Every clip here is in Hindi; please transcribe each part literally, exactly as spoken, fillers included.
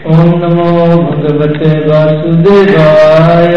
ओम नमो भगवते वासुदेवाय।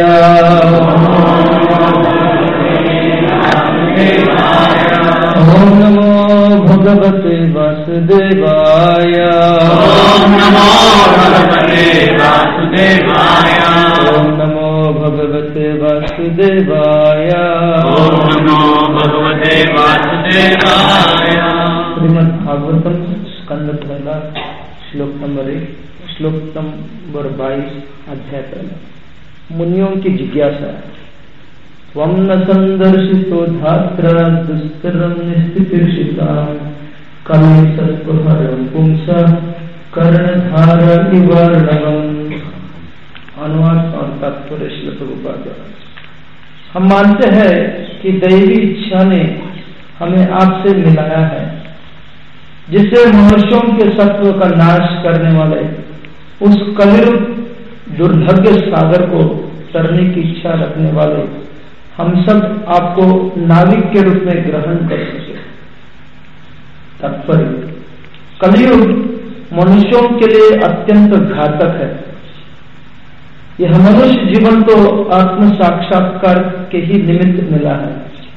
ओम नमो भगवते वासुदेवाय। ओम नमो भगवते वासुदेवाय। ओम नमो भगवते वासुदेवाय। ओम नमो भगवते वासुदेवाय। श्रीमद् भागवतम स्कंद पहला श्लोक नंबर एक, श्लोक नंबर बाईस, अध्याय पहला। मुनियों की जिज्ञासा। त्वं न संदर्शितो धात्र दुस्तरं निस्थितिर्षितां कलिसत्त्वहरं पुंसः कर्णधार इवर्णवम्। अनुवाद और तात्पर्य श्री प्रभुपाद द्वारा। हम मानते हैं कि दैवी इच्छा ने हमें आपसे मिलाया है, जिससे मनुष्यों के सत्व का नाश करने वाले उस कलियुग दुर्भाग्य सागर को तरने की इच्छा रखने वाले हम सब आपको नाविक के रूप में ग्रहण कर सके। तात्पर्य, कलियुग मनुष्यों के लिए अत्यंत घातक है। यह मनुष्य जीवन तो आत्म साक्षात्कार के ही निमित्त मिला है,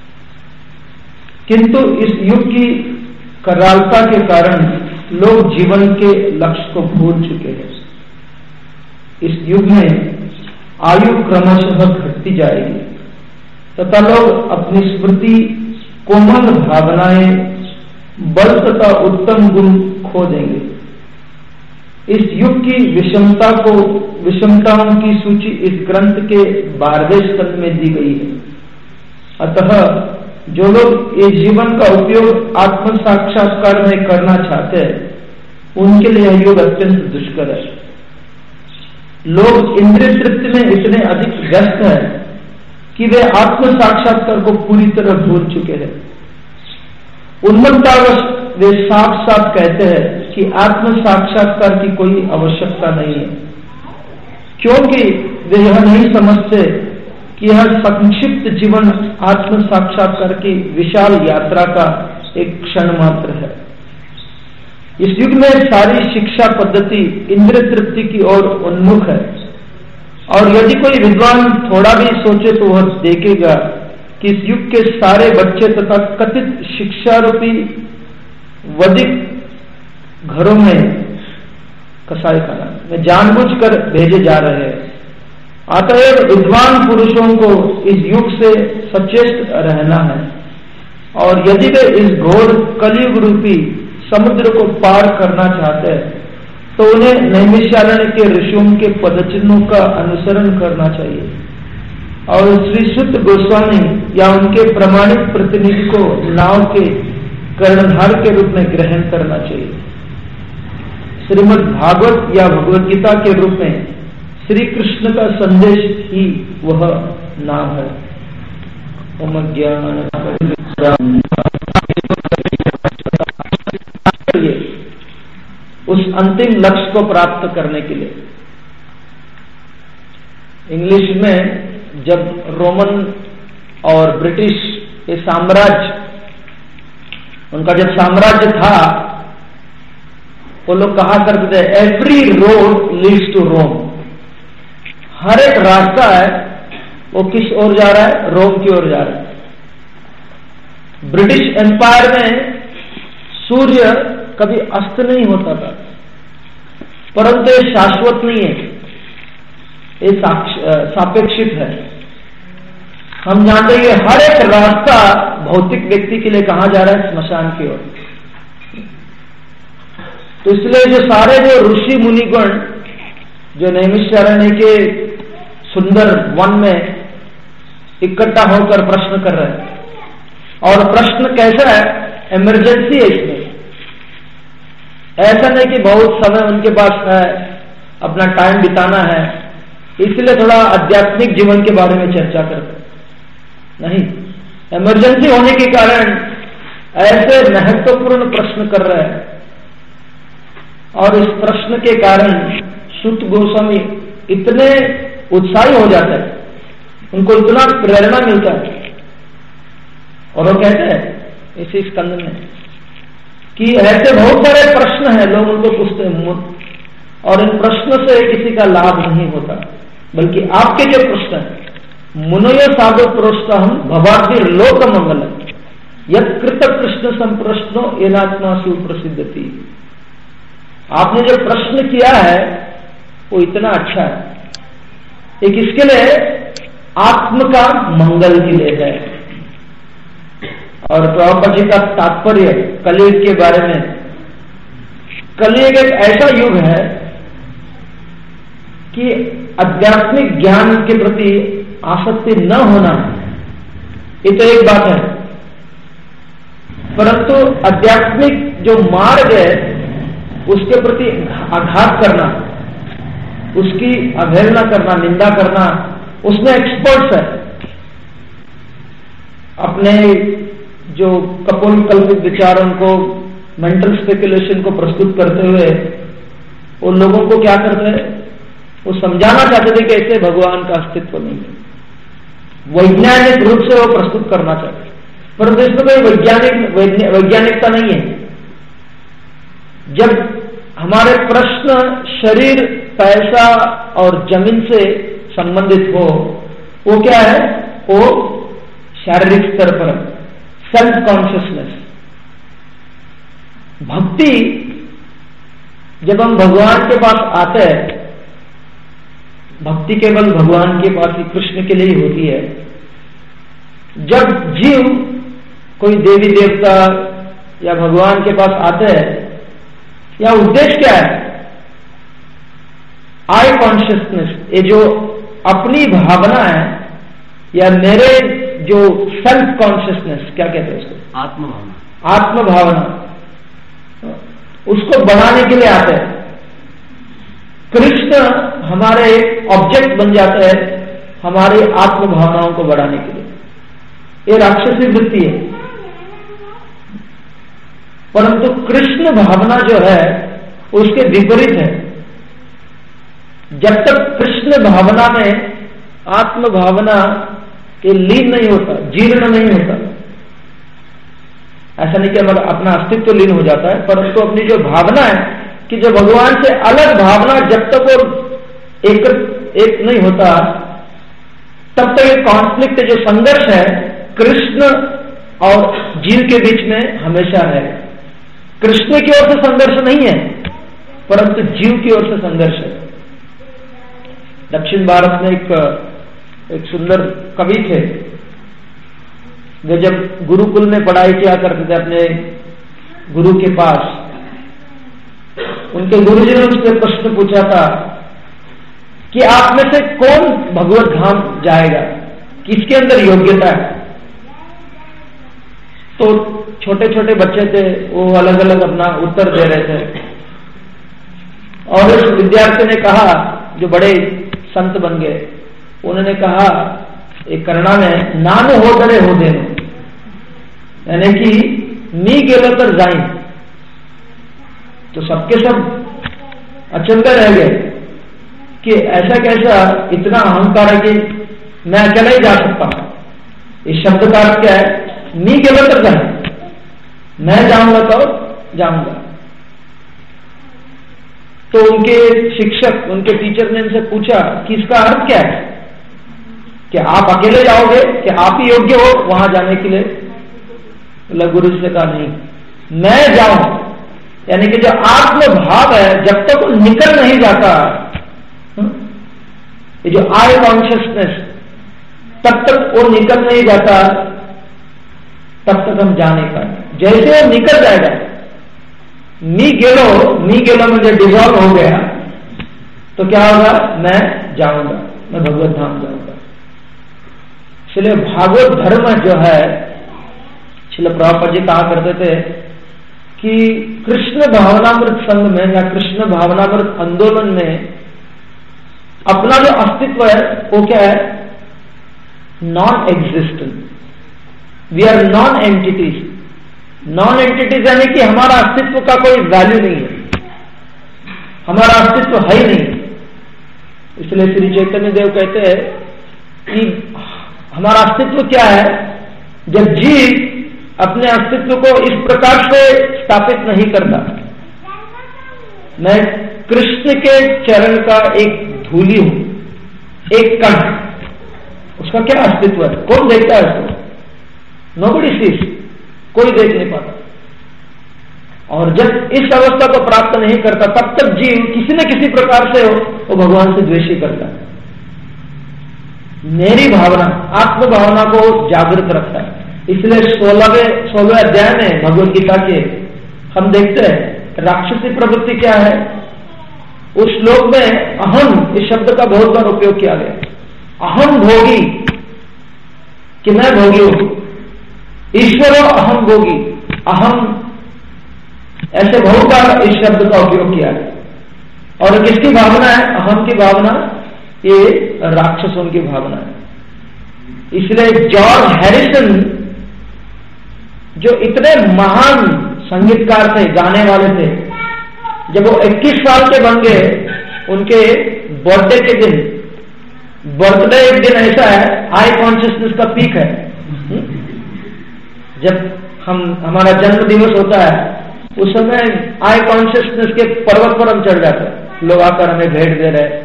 किंतु इस युग की करालता के कारण लोग जीवन के लक्ष्य को भूल चुके हैं। इस युग में आयु क्रमशः घटती जाएगी तथा लोग अपनी स्मृति, कोमल भावनाएं, बल तथा उत्तम गुण खो देंगे। इस युग की विषमता को विषमताओं की सूची इस ग्रंथ के बारहवें स्कंद में दी गई है। अतः जो लोग इस जीवन का उपयोग आत्म साक्षात्कार में करना चाहते हैं, उनके लिए यह युग अत्यंत दुष्कर है। लोग इंद्रिय तृप्ति में इतने अधिक व्यस्त हैं कि वे आत्म साक्षात्कार को पूरी तरह भूल चुके हैं। उन्मत्तावश वे साफ साफ कहते हैं कि आत्म साक्षात्कार की कोई आवश्यकता नहीं है, क्योंकि वे यह नहीं समझते कि यह संक्षिप्त जीवन आत्म साक्षात्कार की विशाल यात्रा का एक क्षण मात्र है। इस युग में सारी शिक्षा पद्धति इंद्रिय तृप्ति की ओर उन्मुख है, और यदि कोई विद्वान थोड़ा भी सोचे तो वह देखेगा कि इस युग के सारे बच्चे तथा कथित शिक्षा रूपी वैदिक घरों में कसाई खाना में जानबूझकर भेजे जा रहे हैं। अतएव विद्वान पुरुषों को इस युग से सचेत रहना है, और यदि वे इस घोर कलियुग रूपी समुद्र को पार करना चाहते हैं तो उन्हें नैमिषारण्य के ऋषियों के पदचिन्हों का अनुसरण करना चाहिए और श्री शुद्ध गोस्वामी या उनके प्रमाणित प्रतिनिधि को नाव के कर्णधार के रूप में ग्रहण करना चाहिए। श्रीमद् भागवत या भगवद गीता के रूप में श्री कृष्ण का संदेश ही वह नाम है। ओम ज्ञान उस अंतिम लक्ष्य को प्राप्त करने के लिए। इंग्लिश में जब रोमन और ब्रिटिश ये साम्राज्य, उनका जब साम्राज्य था, वो लोग कहा करते थे every road leads to Rome. हर एक रास्ता है वो किस ओर जा रहा है? रोम की ओर जा रहा है। ब्रिटिश एम्पायर में सूर्य कभी अस्त नहीं होता था, परंतु ये शाश्वत नहीं है, ये सापेक्षित है। हम जानते हैं कि हर एक रास्ता भौतिक व्यक्ति के लिए कहां जा रहा है? स्मशान की ओर। तो इसलिए जो सारे जो ऋषि मुनिगण जो नैमिषारण्य के सुंदर वन में इकट्ठा होकर प्रश्न कर रहे हैं, और प्रश्न कैसा है? इमरजेंसी है इसमें। ऐसा नहीं कि बहुत समय उनके पास है, अपना टाइम बिताना है, इसलिए थोड़ा आध्यात्मिक जीवन के बारे में चर्चा करते नहीं। इमरजेंसी होने के कारण ऐसे महत्वपूर्ण प्रश्न कर रहे हैं, और इस प्रश्न के कारण सूत गोस्वामी इतने उत्साही हो जाते हैं, उनको इतना प्रेरणा मिलता है, और वो कहते हैं इसी स्कंद में कि ऐसे बहुत सारे प्रश्न हैं, लोग उनको पूछते हैं और इन प्रश्न से किसी का लाभ नहीं होता, बल्कि आपके जो प्रश्न है, मुनयो साधु प्रोष्ट हम भवातिर लोक मंगलम यद कृत कृष्ण संप्रश्नो एनात्मा सुप्रसिद्ध थी। आपने जो प्रश्न किया है वो इतना अच्छा है, एक इसके लिए आत्म का मंगल के लिए है। और प्रभुपाद जी का तात्पर्य कलयुग के बारे में, कलयुग एक ऐसा युग है कि आध्यात्मिक ज्ञान के प्रति आसक्ति न होना ये तो एक बात है, परंतु आध्यात्मिक जो मार्ग है उसके प्रति आघात करना, उसकी अवहेलना करना, निंदा करना, उसमें एक्सपर्ट्स है। अपने जो कपोल कल्पित विचारों को, मेंटल स्पेकुलेशन को प्रस्तुत करते हुए उन लोगों को क्या करते हैं, वो समझाना चाहते थे कि ऐसे भगवान का अस्तित्व नहीं है, वैज्ञानिक रूप से वो प्रस्तुत करना चाहते, परंतु इसमें कोई वैज्ञानिक वैज्ञानिकता नहीं है। जब हमारे प्रश्न शरीर, पैसा और जमीन से संबंधित हो, वो क्या है, वो शारीरिक स्तर पर सेल्फ कॉन्शियसनेस। भक्ति जब हम भगवान के पास आते हैं, भक्ति केवल भगवान के पास ही, कृष्ण के लिए ही होती है। जब जीव कोई देवी देवता या भगवान के पास आते हैं, या उद्देश्य क्या है, आई कॉन्शियसनेस, ये जो अपनी भावना है या मेरे जो सेल्फ कॉन्शियसनेस, क्या कहते हैं उसको, आत्म भावना, आत्म भावना, उसको बढ़ाने के लिए आते हैं। कृष्ण हमारे ऑब्जेक्ट बन जाते हैं हमारी आत्म भावनाओं को बढ़ाने के लिए। ये राक्षसी वृत्ति है, परंतु कृष्ण भावना जो है उसके विपरीत है। जब तक कृष्ण भावना में आत्म भावना के लीन नहीं होता, जीर्ण नहीं होता, ऐसा नहीं कि हमारा अपना अस्तित्व लीन हो जाता है, परंतु अपनी जो भावना है कि जो भगवान से अलग भावना, जब तक वो एक, एक नहीं होता, तब तक ये कॉन्फ्लिक्ट, जो संघर्ष है कृष्ण और जीव के बीच में हमेशा है। कृष्ण की ओर से संघर्ष नहीं है, परंतु जीव की ओर से संघर्ष है। दक्षिण भारत में एक एक सुंदर कवि थे, वे जब गुरुकुल में पढ़ाई किया करते थे अपने गुरु के पास, उनके गुरुजी ने उनसे प्रश्न पूछा था कि आप में से कौन भगवत धाम जाएगा, किसके अंदर योग्यता है। तो छोटे छोटे बच्चे थे, वो अलग अलग अपना उत्तर दे रहे थे, और उस विद्यार्थी ने कहा, जो बड़े संत बन गए, उन्होंने कहा एक कन्नड़ा में, नानु होदरे हो देनो, यानी कि मी गेलो तर जाइन। तो सबके सब अचंभे रह गए कि ऐसा कैसा, इतना अहंकार है कि मैं अकेला ही जा सकता हूं। इस शब्द का अर्थ क्या है, मी गेलो तर जाइन, मैं जाऊंगा तो जाऊंगा। तो उनके शिक्षक, उनके टीचर ने इनसे पूछा कि इसका अर्थ क्या है, कि आप अकेले जाओगे, कि आप ही योग्य हो वहां जाने के लिए। मतलब गुरु जी से कहा, नहीं, मैं जाऊं, यानी कि जो आत्म भाव है जब तक वो निकल नहीं जाता, ये जो आई कॉन्शियसनेस, तब तक वो निकल नहीं जाता, तब तक हम जा नहीं पाए। जैसे वो निकल जाएगा, मी गेलो, मी गेलो में जब डिजॉल्व हो गया, तो क्या होगा, मैं जाऊंगा, मैं भगवत धाम जाऊंगा। इसलिए भागवत धर्म जो है, श्रील प्रभुपाद जी कहा करते थे कि कृष्ण भावनामृत संघ में या कृष्ण भावनामृत आंदोलन में अपना जो अस्तित्व है वो क्या है, non existent. We are non entities. Non entities यानी कि हमारा अस्तित्व का कोई वैल्यू नहीं है, हमारा अस्तित्व है ही नहीं। इसलिए श्री चैतन्य देव कहते हैं कि हमारा अस्तित्व क्या है, जब जीव अपने अस्तित्व को इस प्रकार से स्थापित नहीं करता। मैं कृष्ण के चरण का एक धूली हूं, एक कण, उसका क्या अस्तित्व है? कौन देखता है उसको? नोबडी सीज, कोई देख नहीं पाता। और जब इस अवस्था को प्राप्त नहीं करता तब तक जीव किसी न किसी प्रकार से हो वो भगवान से द्वेष ही करता है। मेरी भावना, आत्म भावना को जागृत रखता है। इसलिए सोलहवें सोलहवें अध्याय में भगवद गीता के हम देखते हैं राक्षसी प्रवृत्ति क्या है। उस श्लोक में अहम इस शब्द का बहुत बार उपयोग किया गया। अहम भोगी, कि मैं भोगी हूं। ईश्वरो अहम भोगी, अहम, ऐसे बहुत बार इस शब्द का उपयोग किया है। और किसकी भावना है अहम की भावना? ये राक्षसों की भावना है। इसलिए जॉर्ज हैरिसन जो इतने महान संगीतकार थे, गाने वाले थे, जब वो इक्कीस साल के बन गए, उनके बर्थडे के दिन, बर्थडे एक दिन ऐसा है आई कॉन्शियसनेस का पीक है। जब हम हमारा जन्म दिवस होता है उस समय आई कॉन्शियसनेस के पर्वत पर हम चढ़ जाते हैं, लोग आकर हमें भेंट दे रहे।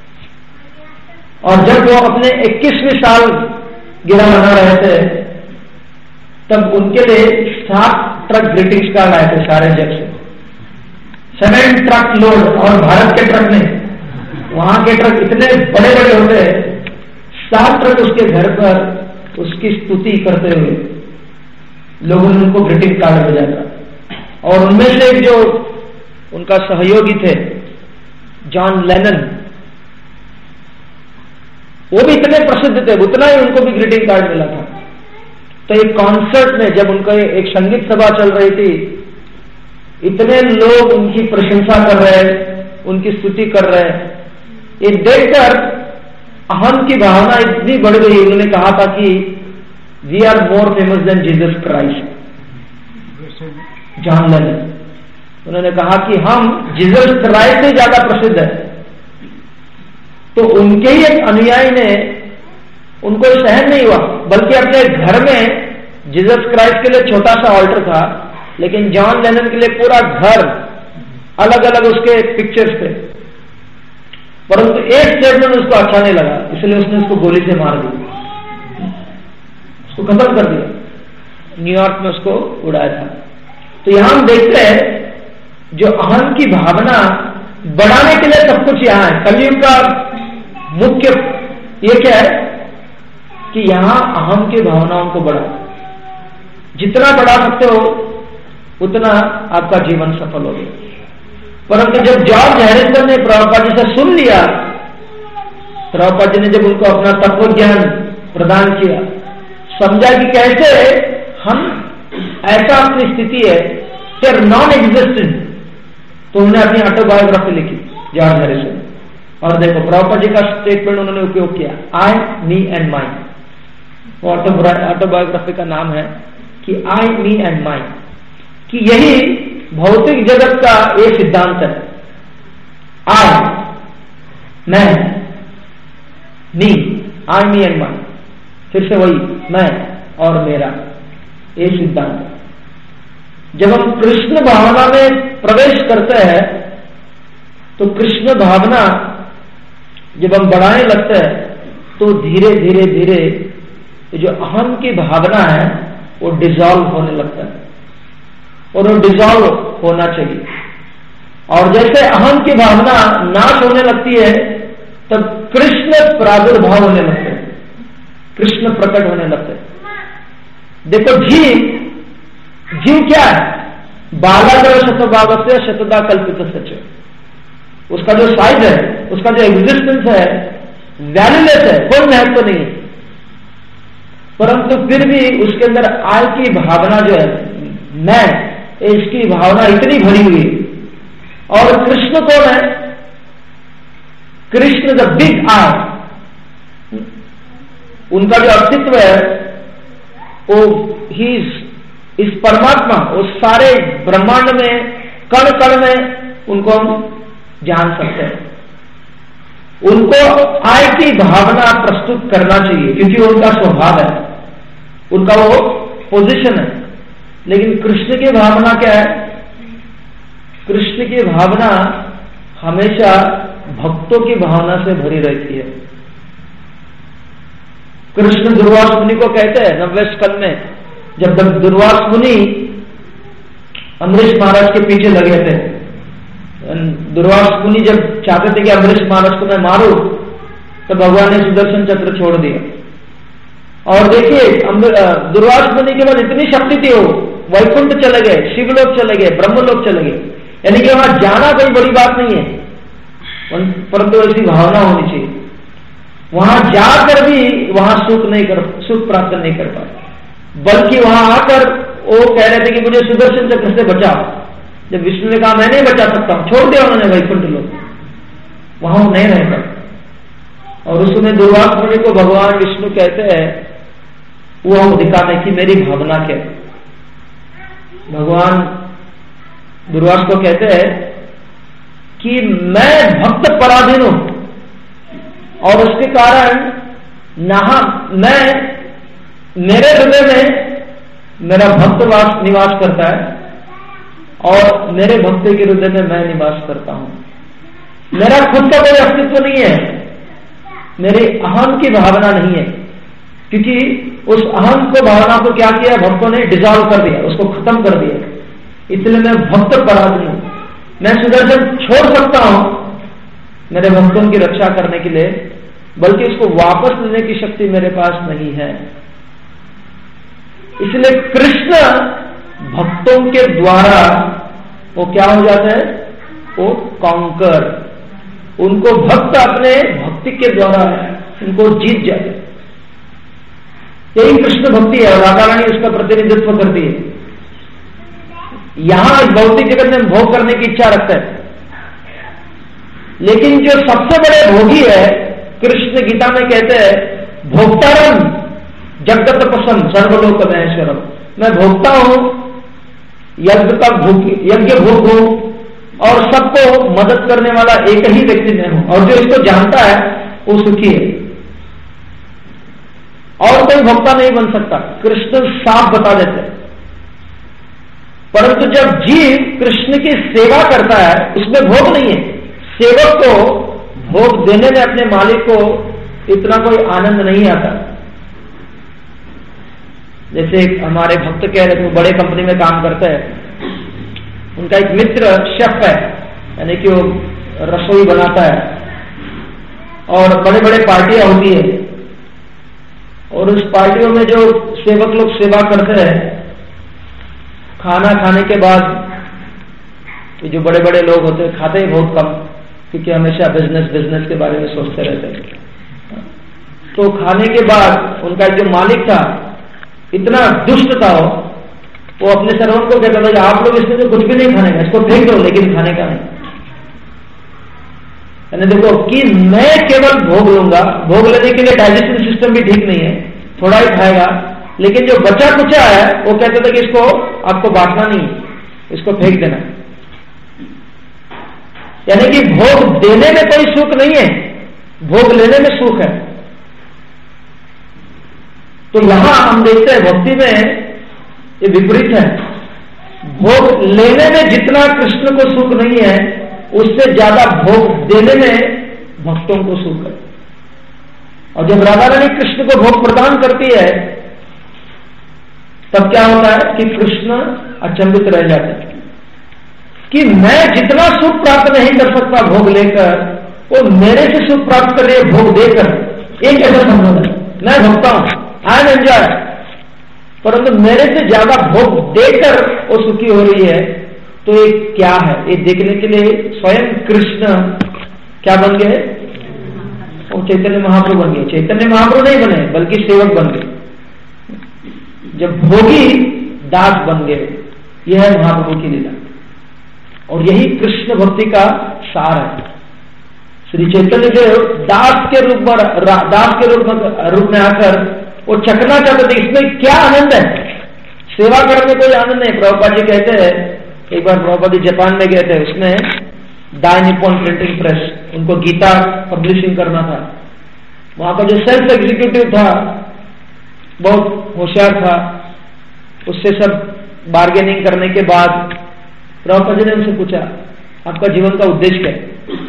और जब वो अपने इक्कीसवीं साल गिरा मना रहे थे तब उनके लिए सात ट्रक ग्रीटिंग्स कार्ड आए थे सारे जग से। सेवन ट्रक लोड, और भारत के ट्रक नहीं, वहां के ट्रक इतने बड़े बड़े होते हैं, सात ट्रक उसके घर पर उसकी स्तुति करते हुए लोगों ने उनको ग्रीटिंग कार्ड भेजा था। और उनमें से एक जो उनका सहयोगी थे जॉन लेनन, वो भी इतने प्रसिद्ध थे, उतना ही उनको भी ग्रीटिंग कार्ड मिला था। तो एक कॉन्सर्ट में जब उनका एक संगीत सभा चल रही थी, इतने लोग उनकी प्रशंसा कर रहे, उनकी स्तुति कर रहे, ये देखकर अहम की भावना इतनी बढ़ गई। उन्होंने कहा था कि we are more famous than Jesus Christ, John Lennon. उन्होंने कहा कि हम जीसस क्राइस्ट से ज्यादा प्रसिद्ध है। तो उनके ही एक अनुयायी ने, उनको सहन नहीं हुआ, बल्कि अपने घर में जीसस क्राइस्ट के लिए छोटा सा ऑल्टर था, लेकिन जॉन लेनन के लिए पूरा घर अलग अलग उसके पिक्चर्स थे। परंतु एक स्टेटमेंट उसको अच्छा नहीं लगा, इसलिए उसने उसको गोली से मार दी, उसको खत्म कर दिया, न्यूयॉर्क में उसको उड़ाया था। तो यहां हम देखते हैं जो अहम की भावना बढ़ाने के लिए सब कुछ यहां है। कलयुग का मुख्य ये क्या है कि यहां अहम की भावनाओं को बढ़ा, जितना बढ़ा सकते हो उतना आपका जीवन सफल होगा। परंतु जब जॉर्ज हैरिसन ने प्रभुपाद जी से सुन लिया, प्रभुपाद जी ने जब उनको अपना तत्व ज्ञान प्रदान किया, समझा कि कैसे हम, ऐसा अपनी स्थिति है फिर नॉन एग्जिस्टेंट, तो उन्होंने अपनी ऑटोबायोग्राफी लिखी जॉर्ज हैरिसन। और देखो प्रभुपाद जी का स्टेटमेंट उन्होंने उपयोग किया, आई, मी एंड माइन। वो ऑटोबायोग्राफी का नाम है कि आई, मी एंड माइन, कि यही भौतिक जगत का एक सिद्धांत है। आई, मैं, मी, आई, मी एंड माइन, फिर से वही मैं और मेरा, ये सिद्धांत है। जब हम कृष्ण भावना में प्रवेश करते हैं तो कृष्ण भावना जब हम बढ़ाने लगते हैं तो धीरे धीरे धीरे जो अहम की भावना है वो डिसॉल्व होने लगता है, और वो डिसॉल्व होना चाहिए। और जैसे अहम की भावना नाश होने लगती है तब कृष्ण प्रादुर्भाव होने लगते हैं, कृष्ण प्रकट होने लगते हैं। देखो जीव, जीव क्या है? बालाग्र शतभाग से शतदा कल्पित सच, उसका जो साइज है, उसका जो एग्जिस्टेंस है वैल्यूलेस है, कोई महत्व तो नहीं है। परंतु फिर भी उसके अंदर आई की भावना जो है, मैं, इसकी भावना इतनी भरी हुई है। और कृष्ण कौन है? कृष्ण द बिग आई, उनका जो अस्तित्व है वो ही इस परमात्मा, उस सारे ब्रह्मांड में कण कण में उनको हम जान सकते हैं। उनको आय की भावना प्रस्तुत करना चाहिए क्योंकि उनका स्वभाव है, उनका वो पोजीशन है। लेकिन कृष्ण की भावना क्या है? कृष्ण की भावना हमेशा भक्तों की भावना से भरी रहती है। कृष्ण दुर्वास मुनि को कहते हैं नब्बे स्कंद में, जब दुर्वास मुनि अमरीश महाराज के पीछे लगे थे, दुर्वास मुनि जब चाहते थे कि अमरीश महाराज को मैं मारूं, तो भगवान ने सुदर्शन चक्र छोड़ दिया। और देखिए दुर्वास मुनि के बाद इतनी शक्ति थी, वो वैकुंठ चले गए, शिवलोक चले गए, ब्रह्मलोक चले गए, यानी कि वहां जाना कोई बड़ी बात नहीं है, परंतु ऐसी भावना होनी चाहिए। वहां जाकर भी वहां सुख नहीं कर सुख प्राप्त नहीं कर पाए, बल्कि वहां आकर वो कह रहे थे कि मुझे सुदर्शन चक्र से बचाओ। जब विष्णु ने कहा मैं नहीं बचा सकता हूं, छोड़ दिया उन्होंने वैकुंठ लोक, वहां नहीं रह पाए। और उस समय दुर्वास मुनि को भगवान विष्णु कहते हैं वो दिखाते कि मेरी भावना क्या है। भगवान दुर्वास को कहते हैं कि मैं भक्त पराधीन हूं, और उसके कारण नहा मैं मेरे हृदय में मेरा भक्त वास निवास करता है, और मेरे भक्त के हृदय में मैं निवास करता हूं। मेरा खुद का कोई अस्तित्व नहीं है, मेरी अहम की भावना नहीं है, क्योंकि उस अहम को भावना को क्या किया भक्तों ने, डिजॉल्व कर दिया, उसको खत्म कर दिया। इसलिए मैं भक्त पराधीन हूं, मैं सुदर्शन छोड़ सकता हूं मेरे भक्तों की रक्षा करने के लिए, बल्कि उसको वापस लेने की शक्ति मेरे पास नहीं है। इसलिए कृष्ण भक्तों के द्वारा वो क्या हो जाता है, वो कॉन्कर, उनको भक्त अपने भक्ति के द्वारा उनको जीत जाते। यही कृष्ण भक्ति है, और राधा रानी उसका प्रतिनिधित्व करती है। यहां भौतिक जगत में भोग करने की इच्छा रखता है, लेकिन जो सबसे बड़े भोगी है, कृष्ण गीता में कहते हैं भोक्तारम जगत पसंद सर्वलोक महेश्वरम, मैं भोगता हूं, यज्ञ का भोग यज्ञ भोग हूं, और सबको मदद करने वाला एक ही व्यक्ति मैं हूं, और जो इसको जानता है वो सुखी है, और कोई भोक्ता नहीं बन सकता। कृष्ण साफ बता देते हैं। परंतु जब जीव कृष्ण की सेवा करता है, उसमें भोग नहीं है। सेवक को भोग देने में अपने मालिक को इतना कोई आनंद नहीं आता। जैसे हमारे भक्त कह रहे थे, बड़े कंपनी में काम करते हैं, उनका एक मित्र शेफ है, यानी कि वो रसोई बनाता है, और बड़े बड़े पार्टियां होती है, और उस पार्टियों में जो सेवक लोग सेवा करते हैं, खाना खाने के बाद जो बड़े बड़े लोग होते हैं खाते ही बहुत कम, क्योंकि हमेशा बिजनेस बिजनेस के बारे में सोचते रहते हैं। तो खाने के बाद उनका जो मालिक था इतना दुष्ट था, वो वो अपने सर्वंट को कहता था आप लोग इसमें तो कुछ भी नहीं खाने का, इसको फेंक दो, लेकिन खाने का नहीं। यानी देखो कि मैं केवल भोग लूंगा, भोग लेने के लिए डाइजेशन सिस्टम भी ठीक नहीं है, थोड़ा ही खाएगा, लेकिन जो बचा कुचा है वो कहते थे कि इसको आपको बांटना नहीं, इसको फेंक देना। यानी कि भोग देने में कोई सुख नहीं है, भोग लेने में सुख है। तो यहां हम देखते हैं भक्ति में ये विपरीत है। भोग लेने में जितना कृष्ण को सुख नहीं है, उससे ज्यादा भोग देने में भक्तों को सुख है। और जब राधा रानी कृष्ण को भोग प्रदान करती है, तब क्या होता है कि कृष्ण अचंभित रह जाते हैं कि मैं जितना सुख प्राप्त नहीं कर सकता भोग लेकर, वो मेरे से सुख प्राप्त कर रही है भोग देकर। एक ऐसा संबंध है, मैं भोगता हूं, आई एम एंजॉय, परंतु मेरे से ज्यादा भोग देकर वो सुखी हो रही है। तो ये क्या है, ये देखने के लिए स्वयं कृष्ण क्या बन गए, वो चैतन्य महाप्रभु बन गए। चैतन्य महाप्रभु नहीं बने, बल्कि सेवक बन गए। जब भोगी दास बन गए, यह है महाप्रभु की लीला, और यही कृष्ण भक्ति का सार है। श्री चैतन्य देव दास के रूप में दास के रूप में रूप में आकर वो चखना चाहते थे इसमें क्या आनंद है, सेवा करने कोई आनंद नहीं। प्रभुपाद जी कहते हैं, एक बार प्रभुपाद जी जापान में गए थे, उसमें डाई निप्पॉन प्रिंटिंग प्रेस, उनको गीता पब्लिशिंग करना था। वहां का जो सेल्फ एग्जीक्यूटिव था बहुत होशियार था, उससे सब बार्गेनिंग करने के बाद प्रभुपाद जी ने उनसे पूछा आपका जीवन का उद्देश्य क्या है।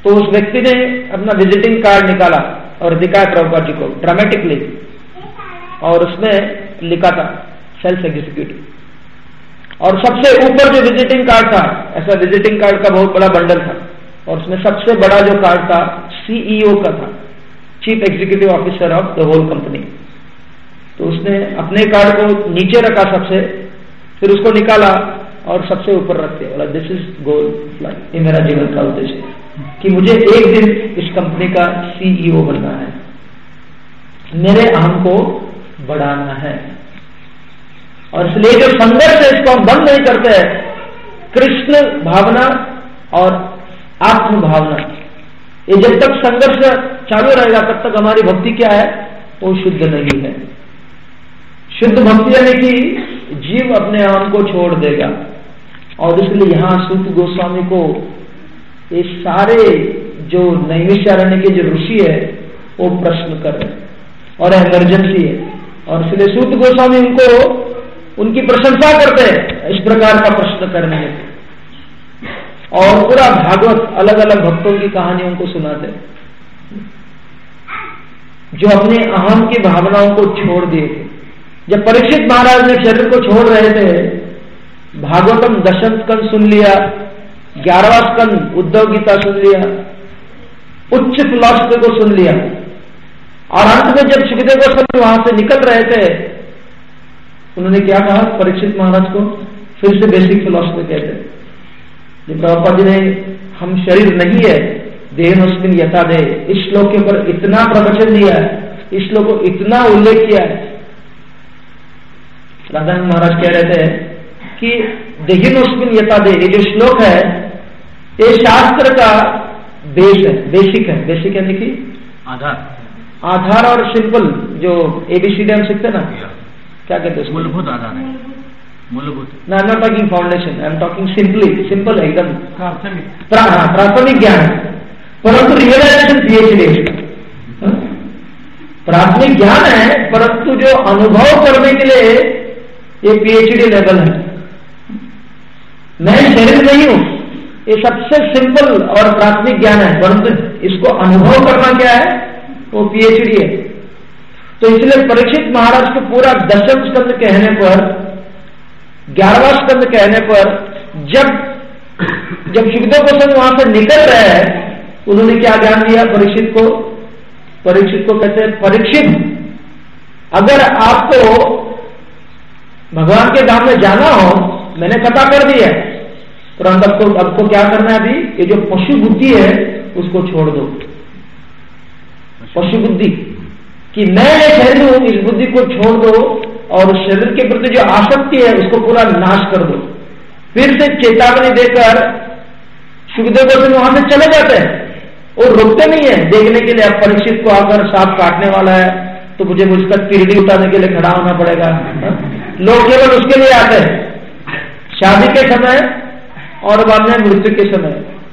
तो उस व्यक्ति ने अपना विजिटिंग कार्ड निकाला और दिखाया प्रभुपाद जी को ड्रामेटिकली, और उसमें लिखा था सेल्फ एग्जीक्यूटिव, और सबसे ऊपर जो विजिटिंग कार्ड था, ऐसा विजिटिंग कार्ड का बहुत बड़ा बंडल था, और उसमें सबसे बड़ा जो कार्ड था सीईओ का था, chief executive officer of the whole company. तो उसने अपने कार्ड को नीचे रखा सबसे, फिर उसको निकाला और सबसे ऊपर रख दिया, बोला दिस इज गोल फ्लाई, ये मेरा जीवन का उद्देश्य है कि मुझे एक दिन इस कंपनी का सीईओ बनना है, मेरे अहम को बढ़ाना है। और इसलिए जो संघर्ष है इसको हम बंद नहीं करते हैं। कृष्ण भावना और आत्म भावना, ये जब तक संघर्ष चालू रहेगा तब तक हमारी भक्ति क्या है, वो शुद्ध नहीं है। शुद्ध भक्ति यानी कि जीव अपने अहम को छोड़ देगा। और इसलिए यहां सूत गोस्वामी को ये सारे जो नैमिषारण्य के जो ऋषि है वो प्रश्न कर रहे हैं और इमरजेंसी है, और इसलिए सूत गोस्वामी उनको उनकी प्रशंसा करते हैं इस प्रकार का प्रश्न करने में, और पूरा भागवत अलग अलग भक्तों की कहानियों को सुनाते जो अपने अहम की भावनाओं को छोड़ दिए थे। जब परीक्षित महाराज ने शरीर को छोड़ रहे थे, भागवतम दशम स्कंद सुन लिया, ग्यारहवां स्कंद उद्धव गीता सुन लिया, उच्च फिलॉसफी को सुन लिया, और अंत में जब सुखदेव गोस्वामी वहां से निकल रहे थे, उन्होंने क्या कहा परीक्षित महाराज को, फिर से बेसिक फिलॉसफी कहते हैं। प्रभुपाद जी ने हम शरीर नहीं है, देहनोस्मिन यथा दे, इस श्लोक के ऊपर इतना प्रवचन दिया है, इस श्लोक को इतना उल्लेख किया है। राधानंद महाराज कह रहे थे कि देहिनोस्मिन यथा दे, ये जो श्लोक है ये शास्त्र का बेस है, बेसिक है। बेसिक यानी कि आधार, आधार और सिंपल, जो एबीसीडी हम सीखते ना, क्या कहते हैं, मूलभूत आधार है, मूलभूत। ना, I am not talking foundation, I am talking simply, simple है एकदम, प्राथमिक प्राथमिक ज्ञान है, परंतु रियलाइजेशन पीएचडी, प्राथमिक ज्ञान है परंतु जो अनुभव करने के लिए ये पीएचडी लेवल है। मैं शरीर नहीं हूं, ये सबसे सिंपल और प्राथमिक ज्ञान है, परंतु इसको अनुभव करना क्या है, वो पीएचडी है। तो इसलिए परीक्षित महाराज को पूरा दशम स्कंद कहने पर, ग्यारहवां स्कंद कहने पर, जब जब सुखदेव गोस्वामी वहां से निकल रहे हैं, उन्होंने क्या ज्ञान दिया परीक्षित को? परीक्षित को कहते हैं, परीक्षित अगर आपको भगवान के धाम में जाना हो, मैंने पता कर दिया, परंतु आपको आपको क्या करना है? अभी ये जो पशु बुद्धि है उसको छोड़ दो। पशु बुद्धि कि मैं शरीर हूं, इस बुद्धि को छोड़ दो, और शरीर के प्रति जो आसक्ति है उसको पूरा नाश कर दो। फिर से चेतावनी देकर सुखदेव गोस्वामी वहां से चले जाते हैं, और रुकते नहीं है देखने के लिए। अब परीक्षित को आकर सांप काटने वाला है तो मुझे मुझका पीढ़ी उतारने के लिए खड़ा होना पड़ेगा। लोग केवल उसके लिए आते हैं, शादी के समय और बाद में मृत्यु के समय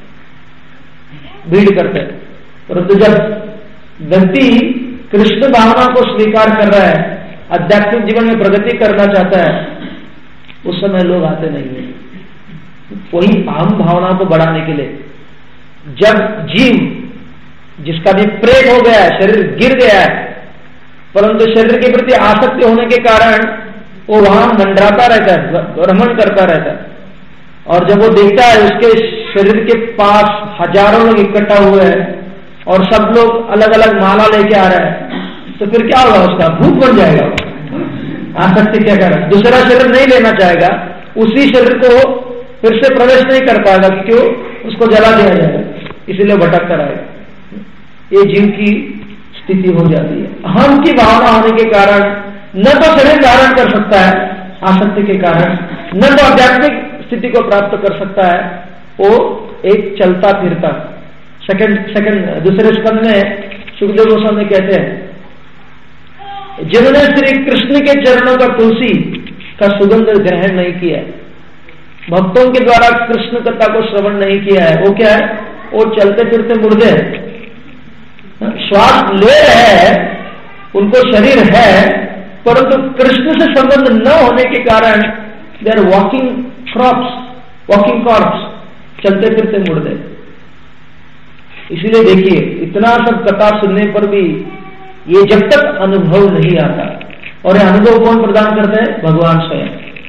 भीड़ करते हैं। परंतु जब व्यक्ति कृष्ण भावना को स्वीकार कर रहा है, आध्यात्मिक जीवन में प्रगति करना चाहता है, उस समय लोग आते नहीं है। वही अहम भावना को बढ़ाने के लिए, जब जीव जिसका भी प्रेत हो गया है, शरीर गिर गया है, परंतु शरीर के प्रति आसक्ति होने के कारण वो वहां मंडराता रहता है, भ्रमण करता रहता है, और जब वो देखता है उसके शरीर के पास हजारों लोग इकट्ठा हुए हैं और सब लोग अलग अलग माला लेके आ रहे हैं, तो फिर क्या होगा? उसका भूत बन जाएगा। आसक्ति क्या कर, दूसरा शरीर नहीं लेना चाहेगा, उसी शरीर को फिर से प्रवेश नहीं कर पाएगा, क्यों? उसको जला दिया जाएगा, इसीलिए भटकता रहेगा। ये जीव की स्थिति हो जाती है। अहम की भावना होने के कारण न तो शरीर धारण कर सकता है आसक्ति के कारण, न तो आध्यात्मिक स्थिति को प्राप्त कर सकता है, वो एक चलता फिरता। सेकंड सेकंड दूसरे स्कंद में सुखदेव गोस्वामी कहते हैं, जिन्होंने श्री कृष्ण के चरणों का तुलसी का सुगंध ग्रहण नहीं किया है, भक्तों के द्वारा कृष्ण कथा को श्रवण नहीं किया है, वो क्या है? वो चलते फिरते मुर्दे हैं। श्वास ले रहे हैं, उनको शरीर है, परंतु कृष्ण से संबंध न होने के कारण they are walking crops, walking corpse, चलते फिरते मुर्दे। इसीलिए देखिए, इतना सब कथा सुनने पर भी ये जब तक अनुभव नहीं आता, और ये अनुभव कौन प्रदान करते हैं? भगवान स्वयं।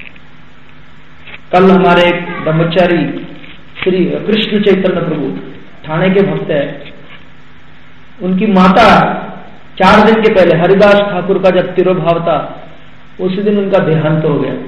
कल हमारे एक ब्रह्मचारी श्री कृष्ण चैतन्य प्रभु ठाणे के भक्त है, उनकी माता चार दिन के पहले हरिदास ठाकुर का जब तिरोभाव था, उसी दिन उनका देहांत हो गया।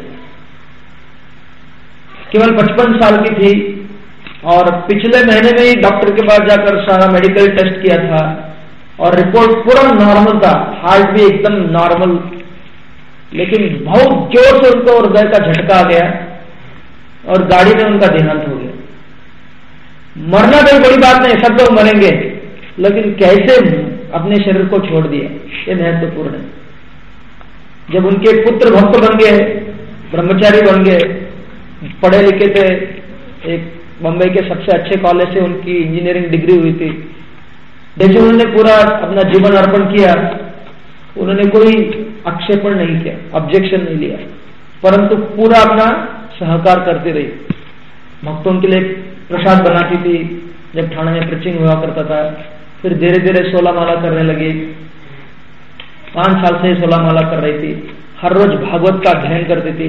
केवल पचपन साल की थी, और पिछले महीने में ही डॉक्टर के पास जाकर सारा मेडिकल टेस्ट किया था, और रिपोर्ट पूरा नॉर्मल था, हार्ट भी एकदम नॉर्मल, लेकिन बहुत जोर से उनको हृदय का झटका आ गया और गाड़ी में उनका देहांत हो गया। मरना कोई बड़ी बात नहीं, सब लोग मरेंगे, लेकिन कैसे अपने शरीर को छोड़ दिया, ये महत्वपूर्ण है। जब उनके पुत्र भक्त बन गए, ब्रह्मचारी बन गए, पढ़े लिखे थे, एक बम्बई के सबसे अच्छे कॉलेज से उनकी इंजीनियरिंग डिग्री हुई थी, जैसे उन्होंने पूरा अपना जीवन अर्पण किया, उन्होंने कोई आक्षेपण नहीं किया, ऑब्जेक्शन नहीं लिया, परंतु पूरा अपना सहकार करते रही। भक्तों के लिए प्रसाद बनाती थी, जब ठाणे में प्रीचिंग हुआ करता था, फिर धीरे धीरे सोलह माला करने लगी, पांच साल से सोलह माला कर रही थी, हर रोज भागवत का अध्ययन करती थी।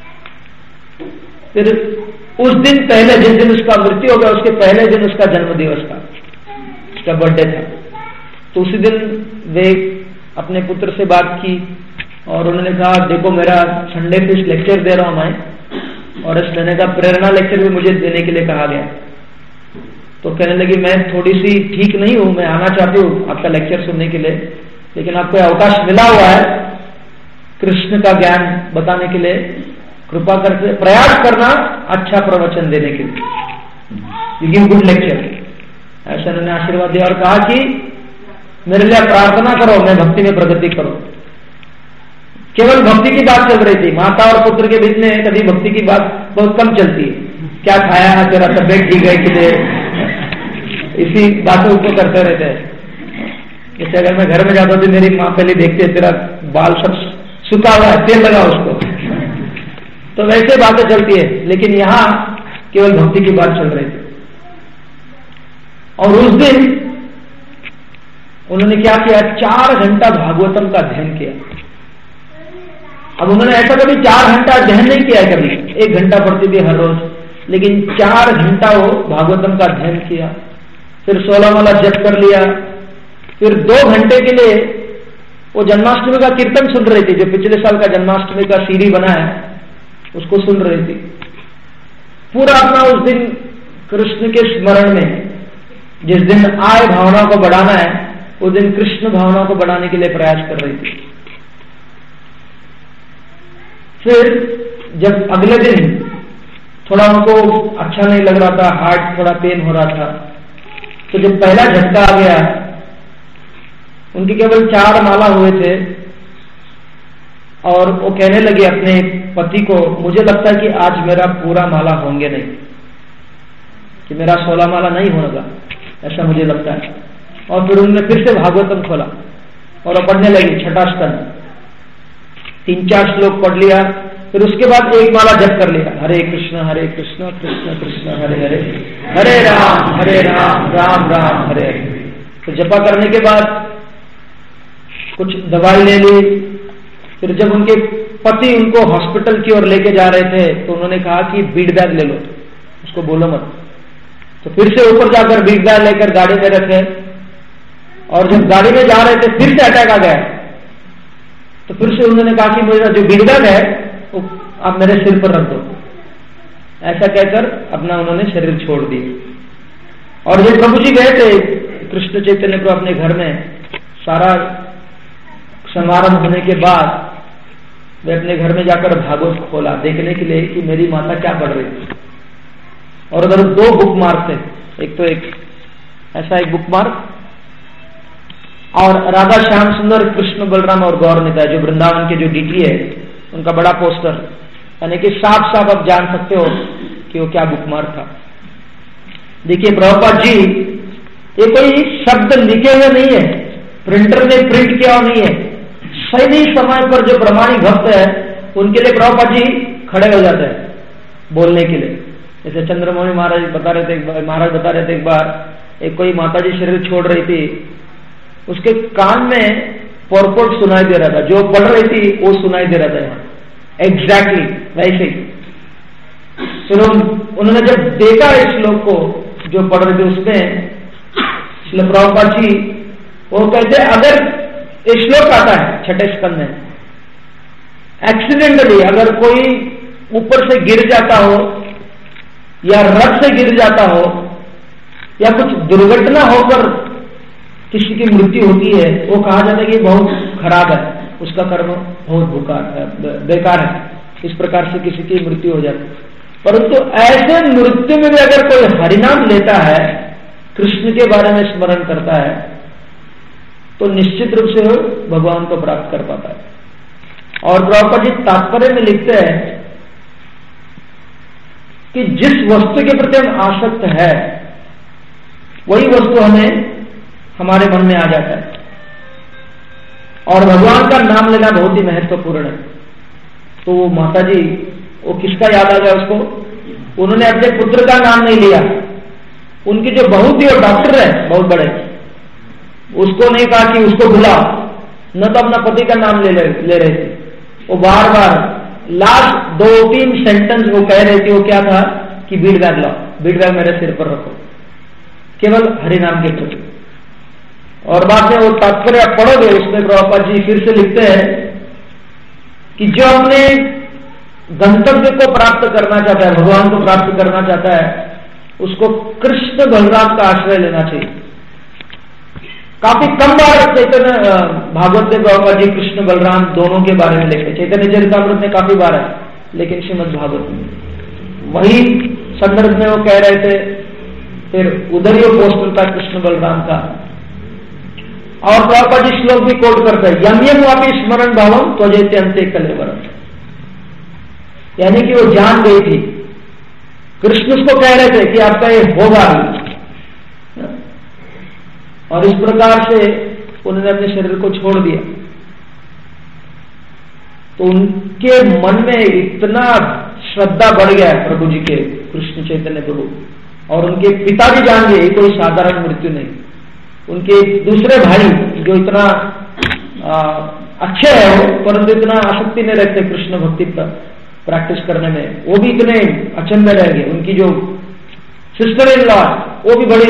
फिर उस दिन पहले, जिस दिन उसका मृत्यु हो गया, उसके पहले दिन उसका जन्म दिवस था, उसका बर्थडे था, तो उसी दिन वे अपने पुत्र से बात की और उन्होंने कहा, देखो मेरा संडे को लेक्चर दे रहा हूं मैं, और इस लेने का प्रेरणा लेक्चर भी मुझे देने के लिए कहा गया। तो कहने लगी, मैं थोड़ी सी ठीक नहीं हूं, मैं आना चाहती हूँ आपका लेक्चर सुनने के लिए, लेकिन आपको अवकाश मिला हुआ है कृष्ण का ज्ञान बताने के लिए, कृपा करके प्रयास करना अच्छा प्रवचन देने के लिए, यू गिव गुड लेक्चर। ऐसा उन्होंने आशीर्वाद दिया और कहा कि मेरे लिए प्रार्थना करो, मैं भक्ति में प्रगति करो। केवल भक्ति की बात चल रही थी, माता और पुत्र के बीच में कभी भक्ति की बात बहुत कम चलती है। क्या खाया है, तेरा तबियत ठीक है कि नहीं, इसी बातों को करते रहते हैं। जैसे अगर मैं घर में जाता तो मेरी माँ पहले देखती है, तेरा बाल सब सूखा हुआ है, तेल लगा उसको, तो वैसे बातें चलती है। लेकिन यहां केवल भक्ति की बात चल रही थी। और उस दिन उन्होंने क्या किया, चार घंटा भागवतम का अध्ययन किया। अब उन्होंने ऐसा कभी चार घंटा अध्ययन नहीं किया है, कभी एक घंटा पढ़ती थी हर रोज, लेकिन चार घंटा वो भागवतम का अध्ययन किया, फिर सोलह माला जप कर लिया, फिर दो घंटे के लिए वो जन्माष्टमी का कीर्तन सुन रही थी, जो पिछले साल का जन्माष्टमी का सीडी बना है उसको सुन रही थी। पूरा अपना उस दिन कृष्ण के स्मरण में, जिस दिन आय भावना को बढ़ाना है, उस दिन कृष्ण भावना को बढ़ाने के लिए प्रयास कर रही थी। फिर जब अगले दिन थोड़ा उनको अच्छा नहीं लग रहा था, हार्ट थोड़ा पेन हो रहा था, तो जब पहला झटका आ गया, उनके केवल चार माला हुए थे, और वो कहने लगे अपने पति को, मुझे लगता है कि आज मेरा पूरा माला होंगे नहीं, कि मेरा सोलह माला नहीं होगा, ऐसा मुझे लगता है। और फिर उन्होंने फिर से भागवतम खोला और पढ़ने लगी, छठा स्कंद, तीन चार श्लोक पढ़ लिया, फिर उसके बाद एक माला जप कर लिया, हरे कृष्ण हरे कृष्ण कृष्ण कृष्ण हरे हरे, हरे राम हरे राम राम राम हरे हरे। तो जपा करने के बाद कुछ दवाई ले ली। फिर जब उनके पति उनको हॉस्पिटल की ओर लेके जा रहे थे, तो उन्होंने कहा कि बीड बैग ले लो, उसको बोलो मत। तो फिर से ऊपर जाकर बीड बैग लेकर गाड़ी में रखे, और जब गाड़ी में जा रहे थे फिर से अटैक आ गया। तो फिर से उन्होंने कहा कि मेरा जो बीड बैग है वो आप मेरे सिर पर रख दो। ऐसा कहकर अपना उन्होंने शरीर छोड़ दिया। और जब प्रभु जी गए थे कृष्ण चैतन्य को अपने घर में, सारा समारंभ होने के बाद वे अपने घर में जाकर भागवत खोला देखने के लिए कि मेरी माता क्या पढ़ रही थी। और अगर दो बुक मार्क थे, एक तो एक ऐसा एक बुक मार्क, और राधा श्याम सुंदर कृष्ण बलराम और गौर निताई, जो वृंदावन के जो डीटी है, उनका बड़ा पोस्टर, यानी कि साफ साफ आप जान सकते हो कि वो क्या बुक मार्क था। देखिए प्रभुपाद जी, ये कोई शब्द लिखे हुए नहीं है, प्रिंटर ने प्रिंट किया नहीं है, सही समय पर जो प्रमाणिक भक्त है उनके लिए प्रभुपाद जी खड़े हो जाते हैं बोलने के लिए। जैसे चंद्रमौली महाराज बता रहे थे, महाराज बता रहे थे एक बार एक कोई माताजी शरीर छोड़ रही थी, उसके कान में पोरपोट सुनाई दे रहा था, जो पढ़ रही थी वो सुनाई दे रहा था यहाँ एग्जैक्टली वैसे ही। फिर उन, उन्होंने जब देखा इस श्लोक को जो पढ़ रहे थे, उसमें श्रील प्रभुपाद जी वो कहते हैं अगर ये श्लोक आता है छठे स्कंद में, एक्सीडेंटली अगर कोई ऊपर से गिर जाता हो या रथ से गिर जाता हो या कुछ दुर्घटना होकर किसी की मृत्यु होती है, वो कहा जाता है कि बहुत खराब है, उसका कर्म बहुत बेकार बेकार है, इस प्रकार से किसी की मृत्यु हो जाती है। परंतु ऐसे मृत्यु में भी अगर कोई हरिनाम लेता है, कृष्ण के बारे में स्मरण करता है, तो निश्चित रूप से वो भगवान को प्राप्त कर पाता है। और प्रभुपाद जी तात्पर्य में लिखते हैं कि जिस वस्तु के प्रति हम आसक्त है वही वस्तु हमें हमारे मन में आ जाता है, और भगवान का नाम लेना बहुत ही महत्वपूर्ण है। तो वो माता जी वो किसका याद आ गया उसको, उन्होंने अपने पुत्र का नाम नहीं लिया, उनकी जो बहू थी वो डॉक्टर है बहुत बड़े, उसको नहीं कहा कि उसको बुलाओ, न तो अपना पति का नाम ले ले, ले रहे थे। वो बार बार लास्ट दो तीन सेंटेंस वो कह रही थी, वो क्या था कि बीड़ बैग लाओ, बीड़ बैग मेरे सिर पर रखो, केवल हरिनाम के प्रति। और बाद में वो तात्पर्य पढ़ोगे उसमें प्रभुपाद जी फिर से लिखते हैं कि जो अपने गंतव्य को प्राप्त करना चाहता है, भगवान को प्राप्त करना चाहता है, उसको कृष्ण बलराम का आश्रय लेना चाहिए। काफी कम बार चैतन्य भागवत में प्रभुपाद जी कृष्ण बलराम दोनों के बारे में लिखे, चैतन्य चरितामृत में काफी बार है, लेकिन श्रीमद् भागवत में वही संदर्भ में वो कह रहे थे। फिर उधर ही पोस्टर था कृष्ण बलराम का। और प्रभुपाद जी श्लोक भी कोट करते हैं, यम यम वापी स्मरण भावम त्वजेते अंते कलेवरम, यानी कि वो जान गई थी, कृष्ण उसको कह रहे थे कि आपका ये होगा भी, और इस प्रकार से उन्होंने अपने शरीर को छोड़ दिया। तो उनके मन में इतना श्रद्धा बढ़ गया है प्रभु जी के, कृष्ण चैतन्य प्रभु, और उनके पिता भी जान गए कोई साधारण मृत्यु नहीं। उनके दूसरे भाई जो इतना आ, अच्छे है वो, परंतु इतना आसक्ति नहीं रखते कृष्ण भक्ति पर प्रैक्टिस करने में, वो भी इतने अचंभे रह गए। उनकी जो सिस्टर इन लॉ वो भी बड़ी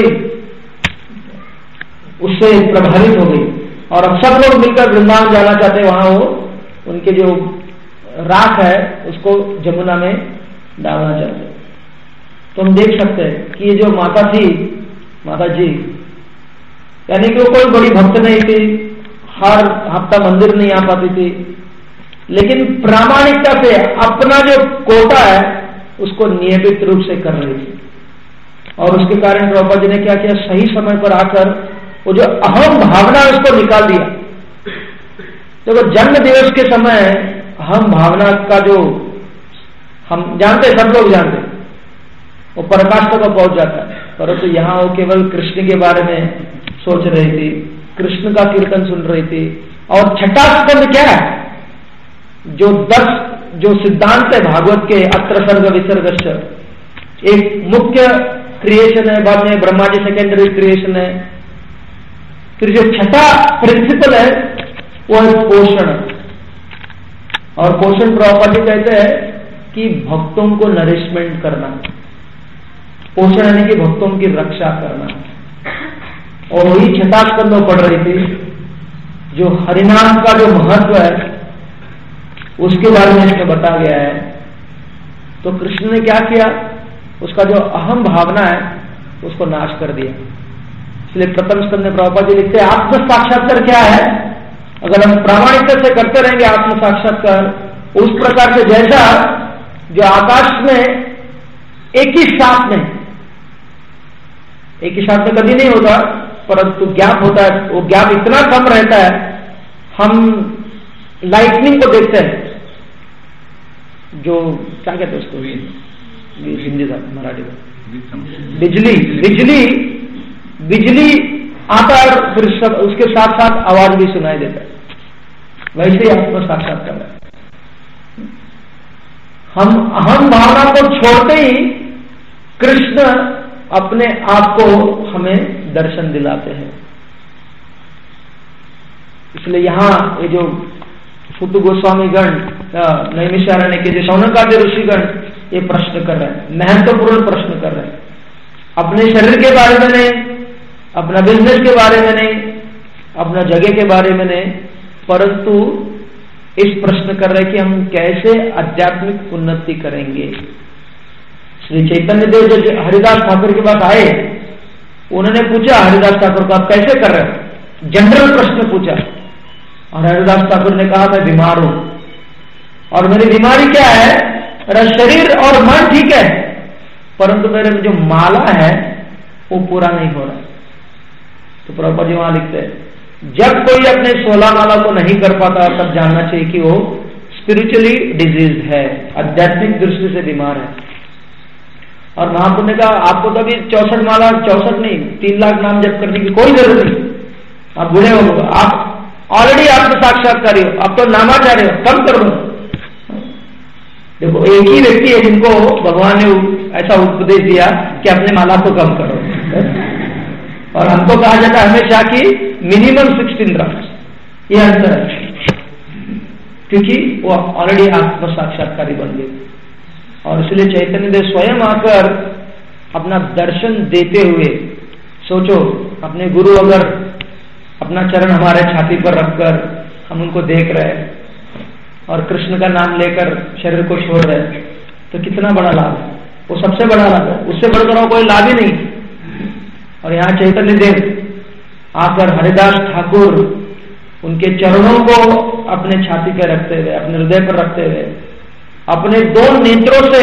उससे प्रभावित हो गई, और अब सब लोग मिलकर वृंदावन जाना चाहते हैं, वहां वो उनके जो राख है उसको जमुना में डालना चाहते हैं। तो हम देख सकते हैं कि ये जो माता थी, माता जी, यानी कि वो कोई बड़ी भक्त नहीं थी, हर हफ्ता मंदिर नहीं आ पाती थी, लेकिन प्रामाणिकता से अपना जो कोटा है उसको नियमित रूप से कर रही थी। और उसके कारण प्रभुपाद जी ने क्या किया, सही समय पर आकर वो जो अहम भावना है उसको निकाल दिया। तो वो जन्म दिवस के समय अहम भावना का जो हम जानते, सब लोग जानते, वो पराकाष्ठा को पहुंच जाता है, परंतु यहां वो केवल कृष्ण के बारे में सोच रही थी, कृष्ण का कीर्तन सुन रही थी। और छठा स्कंद क्या है, जो दस जो सिद्धांत है भागवत के, अत्र सर्ग विसर्गश्च, एक मुख्य क्रिएशन है, बाद में ब्रह्मा जी सेकेंडरी क्रिएशन है, फिर जो छठा प्रिंसिपल है वो है पोषण। और पोषण प्रभुपाद जी कहते हैं कि भक्तों को नरिशमेंट करना, पोषण यानी कि भक्तों की रक्षा करना। और वही छठा स्कंद पढ़ रही थी, जो हरिनाम का जो महत्व है उसके बारे में इसमें बता गया है। तो कृष्ण ने क्या किया, उसका जो अहम भावना है उसको नाश कर दिया। इसलिए प्रथम स्कंद में प्रभुपाद जी लिखते हैं, आत्म साक्षात्कार क्या है, अगर हम प्रामाणिकता से करते रहेंगे आत्म साक्षात्कार, उस प्रकार से जैसा जो आकाश में एक ही साथ में, एक ही साथ में कभी नहीं होता, परंतु गैप होता है, वो गैप इतना कम रहता है, हम लाइटनिंग को देखते हैं, जो क्या कहते हैं उसको हिंदी था मराठी में, बिजली बिजली बिजली आता है, फिर सब उसके साथ साथ आवाज भी सुनाई देता है, वैसे ही आत्म साक्षात्कार है। हम अहम भावना को छोड़ते ही कृष्ण अपने आप को हमें दर्शन दिलाते हैं। इसलिए यहां ये जो सुत गोस्वामी गण, नैमिषारण्य के जो शौनकादि ऋषिगण ये प्रश्न कर रहे हैं, महत्वपूर्ण प्रश्न कर रहे हैं। अपने शरीर के बारे में नहीं, अपना बिजनेस के बारे में नहीं, अपना जगह के बारे में नहीं, परंतु इस प्रश्न कर रहे कि हम कैसे आध्यात्मिक उन्नति करेंगे। श्री चैतन्य देव जो हरिदास ठाकुर के पास आए, उन्होंने पूछा हरिदास ठाकुर को आप कैसे कर रहे हो, जनरल प्रश्न पूछा। और हरिदास ठाकुर ने कहा मैं बीमार हूं, और मेरी बीमारी क्या है, मेरा शरीर और मन ठीक है, परंतु मेरे में जो माला है वो पूरा नहीं हो रहा। तो प्रभुपाद जी वहां लिखते हैं जब कोई अपने सोलह माला को नहीं कर पाता तब जानना चाहिए कि वो स्पिरिचुअली डिजीज है, आध्यात्मिक दृष्टि से बीमार है। और महाप्रभु ने कहा आपको तो अभी चौसठ माला, चौसठ नहीं तीन लाख नाम जप करने की कोई जरूरत नहीं, आप बूढ़े हो, आप ऑलरेडी आपको साक्षात्कारी हो, आप तो नामाचार्य हो, कम कर दो। देखो एक ही व्यक्ति है जिनको भगवान ने ऐसा उपदेश दिया कि अपने माला को कम करो, और हमको कहा जाता है हमेशा कि मिनिमम सिक्सटीन ड्रॉप्स, ये अंतर है, क्योंकि वो ऑलरेडी आत्म साक्षात्कारी बन गए। और इसलिए चैतन्य देव स्वयं आकर अपना दर्शन देते हुए, सोचो अपने गुरु अगर अपना चरण हमारे छाती पर रखकर हम उनको देख रहे हैं और कृष्ण का नाम लेकर शरीर को छोड़ रहे हैं, तो कितना बड़ा लाभ है, वो सबसे बड़ा लाभ है, उससे बढ़कर और कोई लाभ ही नहीं। और यहाँ चैतन्य देव आकर हरिदास ठाकुर उनके चरणों को अपने छाती पर रखते हुए, अपने हृदय पर रखते हुए, अपने दो नेत्रों से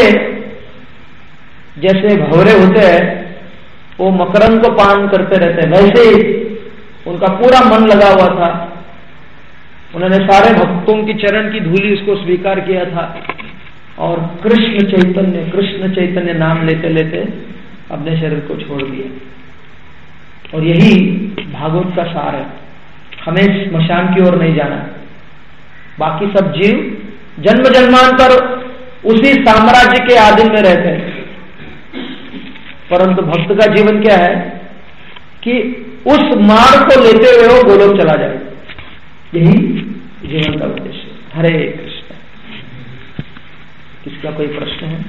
जैसे भंवरे होते हैं वो मकरंद को पान करते रहते हैं, वैसे ही उनका पूरा मन लगा हुआ था। उन्होंने सारे भक्तों की चरण की धूली उसको स्वीकार किया था, और कृष्ण चैतन्य कृष्ण चैतन्य नाम लेते लेते अपने शरीर को छोड़ दिया। और यही भागवत का सार है, हमें स्मशान की ओर नहीं जाना। बाकी सब जीव जन्म जन्मांतर उसी साम्राज्य के आधीन में रहते हैं, परंतु भक्त का जीवन क्या है कि उस मार्ग को लेते हुए वो गोलोक चला जाए, यही जीवन का उद्देश्य। हरे कृष्ण। इसका कोई प्रश्न है?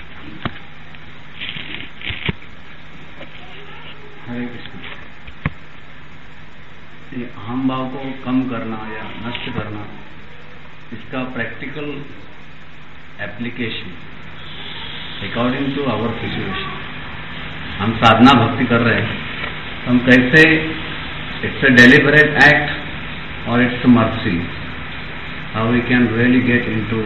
हरे कृष्ण। ये अहम भाव को कम करना या नष्ट करना, इसका practical application according to our situation, हम साधना भक्ति कर रहे हैं, हम कैसे, इट्स अ डेलिबरेट एक्ट और it's a mercy, how we can really get into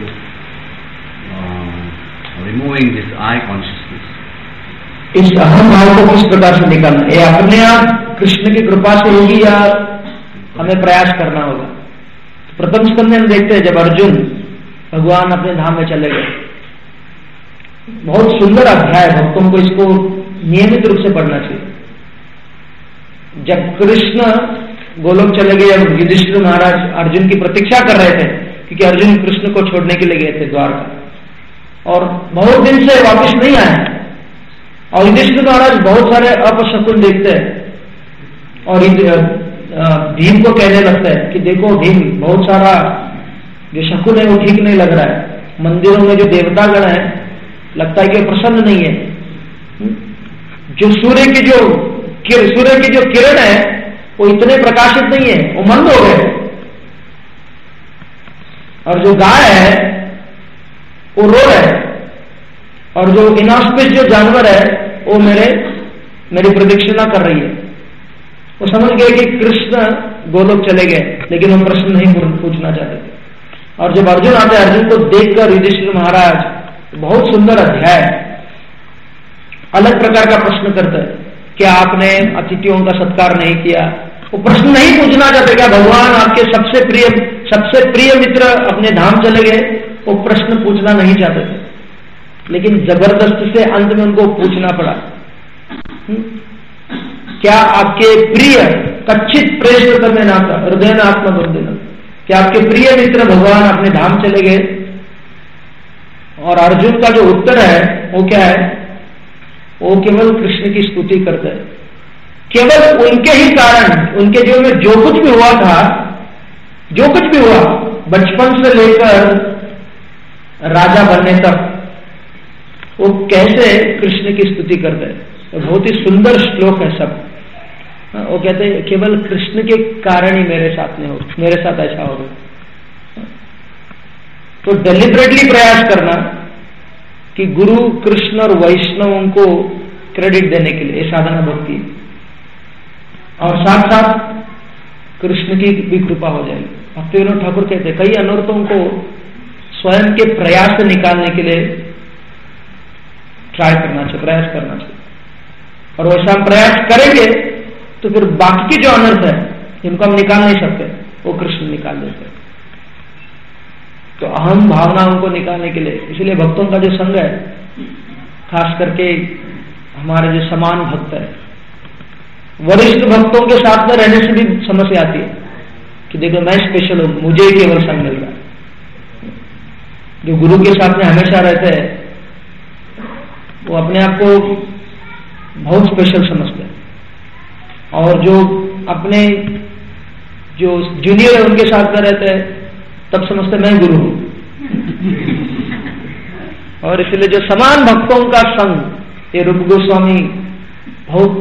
removing this I consciousness. इस अहम भाव को किस प्रकार से निकालना, ये अपने आप कृष्ण की कृपा से होगी या हमें प्रयास करना होगा? प्रथम स्कंद में हम देखते हैं जब अर्जुन भगवान अपने धाम में चले गए, बहुत सुंदर अध्याय, भक्तों को इसको नियमित रूप से पढ़ना चाहिए। जब कृष्ण गोलोक चले गए, युधिष्ठिर महाराज अर्जुन की प्रतीक्षा कर रहे थे, क्योंकि अर्जुन कृष्ण को छोड़ने के लिए गए थे द्वारका, और बहुत दिन से वापस नहीं आए। और युधिष्ठिर महाराज बहुत सारे अपशकुन देखते हैं और भीम को कहने लगता है कि देखो भीम, बहुत सारा जो शकुन है वो ठीक नहीं लग रहा है, मंदिरों में जो देवतागण है लगता है कि प्रसन्न नहीं है, जो सूर्य की जो सूर्य की जो किरण है वो इतने प्रकाशित नहीं है, वो मंद हो गए, और जो गाय है वो रो रहा है, और जो इनऑस्पिस जो जानवर है वो मेरे मेरी प्रदक्षिणा कर रही है। वो समझ गए कि कृष्ण गोलोक चले गए, लेकिन वो प्रश्न नहीं पूछना चाहते। और जब अर्जुन आते, अर्जुन को देखकर युधिष्ठिर महाराज बहुत सुंदर अध्याय, अलग प्रकार का प्रश्न करते हैं, क्या आपने अतिथियों का सत्कार नहीं किया? वो प्रश्न नहीं पूछना चाहते, क्या भगवान आपके सबसे प्रिय सबसे प्रिय मित्र अपने धाम चले गए? वो प्रश्न पूछना नहीं चाहते थे, लेकिन जबरदस्ती से अंत में उनको पूछना पड़ा। क्या आपके प्रिय कच्चित प्रेष्ठ करने नाता हृदय में आत्मा बंधन, क्या आपके प्रिय मित्र भगवान अपने धाम चले गए? और अर्जुन का जो उत्तर है वो क्या है? वो केवल कृष्ण की स्तुति करते हैं, केवल उनके ही कारण, उनके जीवन में जो कुछ भी हुआ था, जो कुछ भी हुआ बचपन से लेकर राजा बनने तक, वो कैसे कृष्ण की स्तुति करते हैं। बहुत ही सुंदर श्लोक है सब। वो कहते हैं केवल कृष्ण के कारण ही मेरे साथ में हो, मेरे साथ ऐसा हो गया। तो डेलिबरेटली प्रयास करना कि गुरु कृष्ण और वैष्णवों को क्रेडिट देने के लिए साधना भक्ति, और साथ साथ कृष्ण की भी कृपा हो जाएगी। भक्तिविनोद ठाकुर कहते हैं कई अनर्थों को स्वयं के प्रयास से निकालने के लिए ट्राई करना चाहिए, प्रयास करना चाहिए, और वैसा हम प्रयास करेंगे तो फिर बाकी के जो अनर्थ है जिनको हम निकाल नहीं सकते वो कृष्ण निकाल देते हैं। तो अहम भावनाओं को निकालने के लिए, इसलिए भक्तों का जो संग है, खास करके हमारे जो समान भक्त है, वरिष्ठ भक्तों के साथ में रहने से भी समस्या आती है कि देखो मैं स्पेशल हूं, मुझे केवल संग मिल रहा है। जो गुरु के साथ में हमेशा रहते हैं वो अपने आप को बहुत स्पेशल समझते हैं, और जो अपने जो जूनियर है उनके साथ में रहते हैं तब समझते मैं गुरु हूं। और इसलिए जो समान भक्तों का संग, ये रूप गोस्वामी बहुत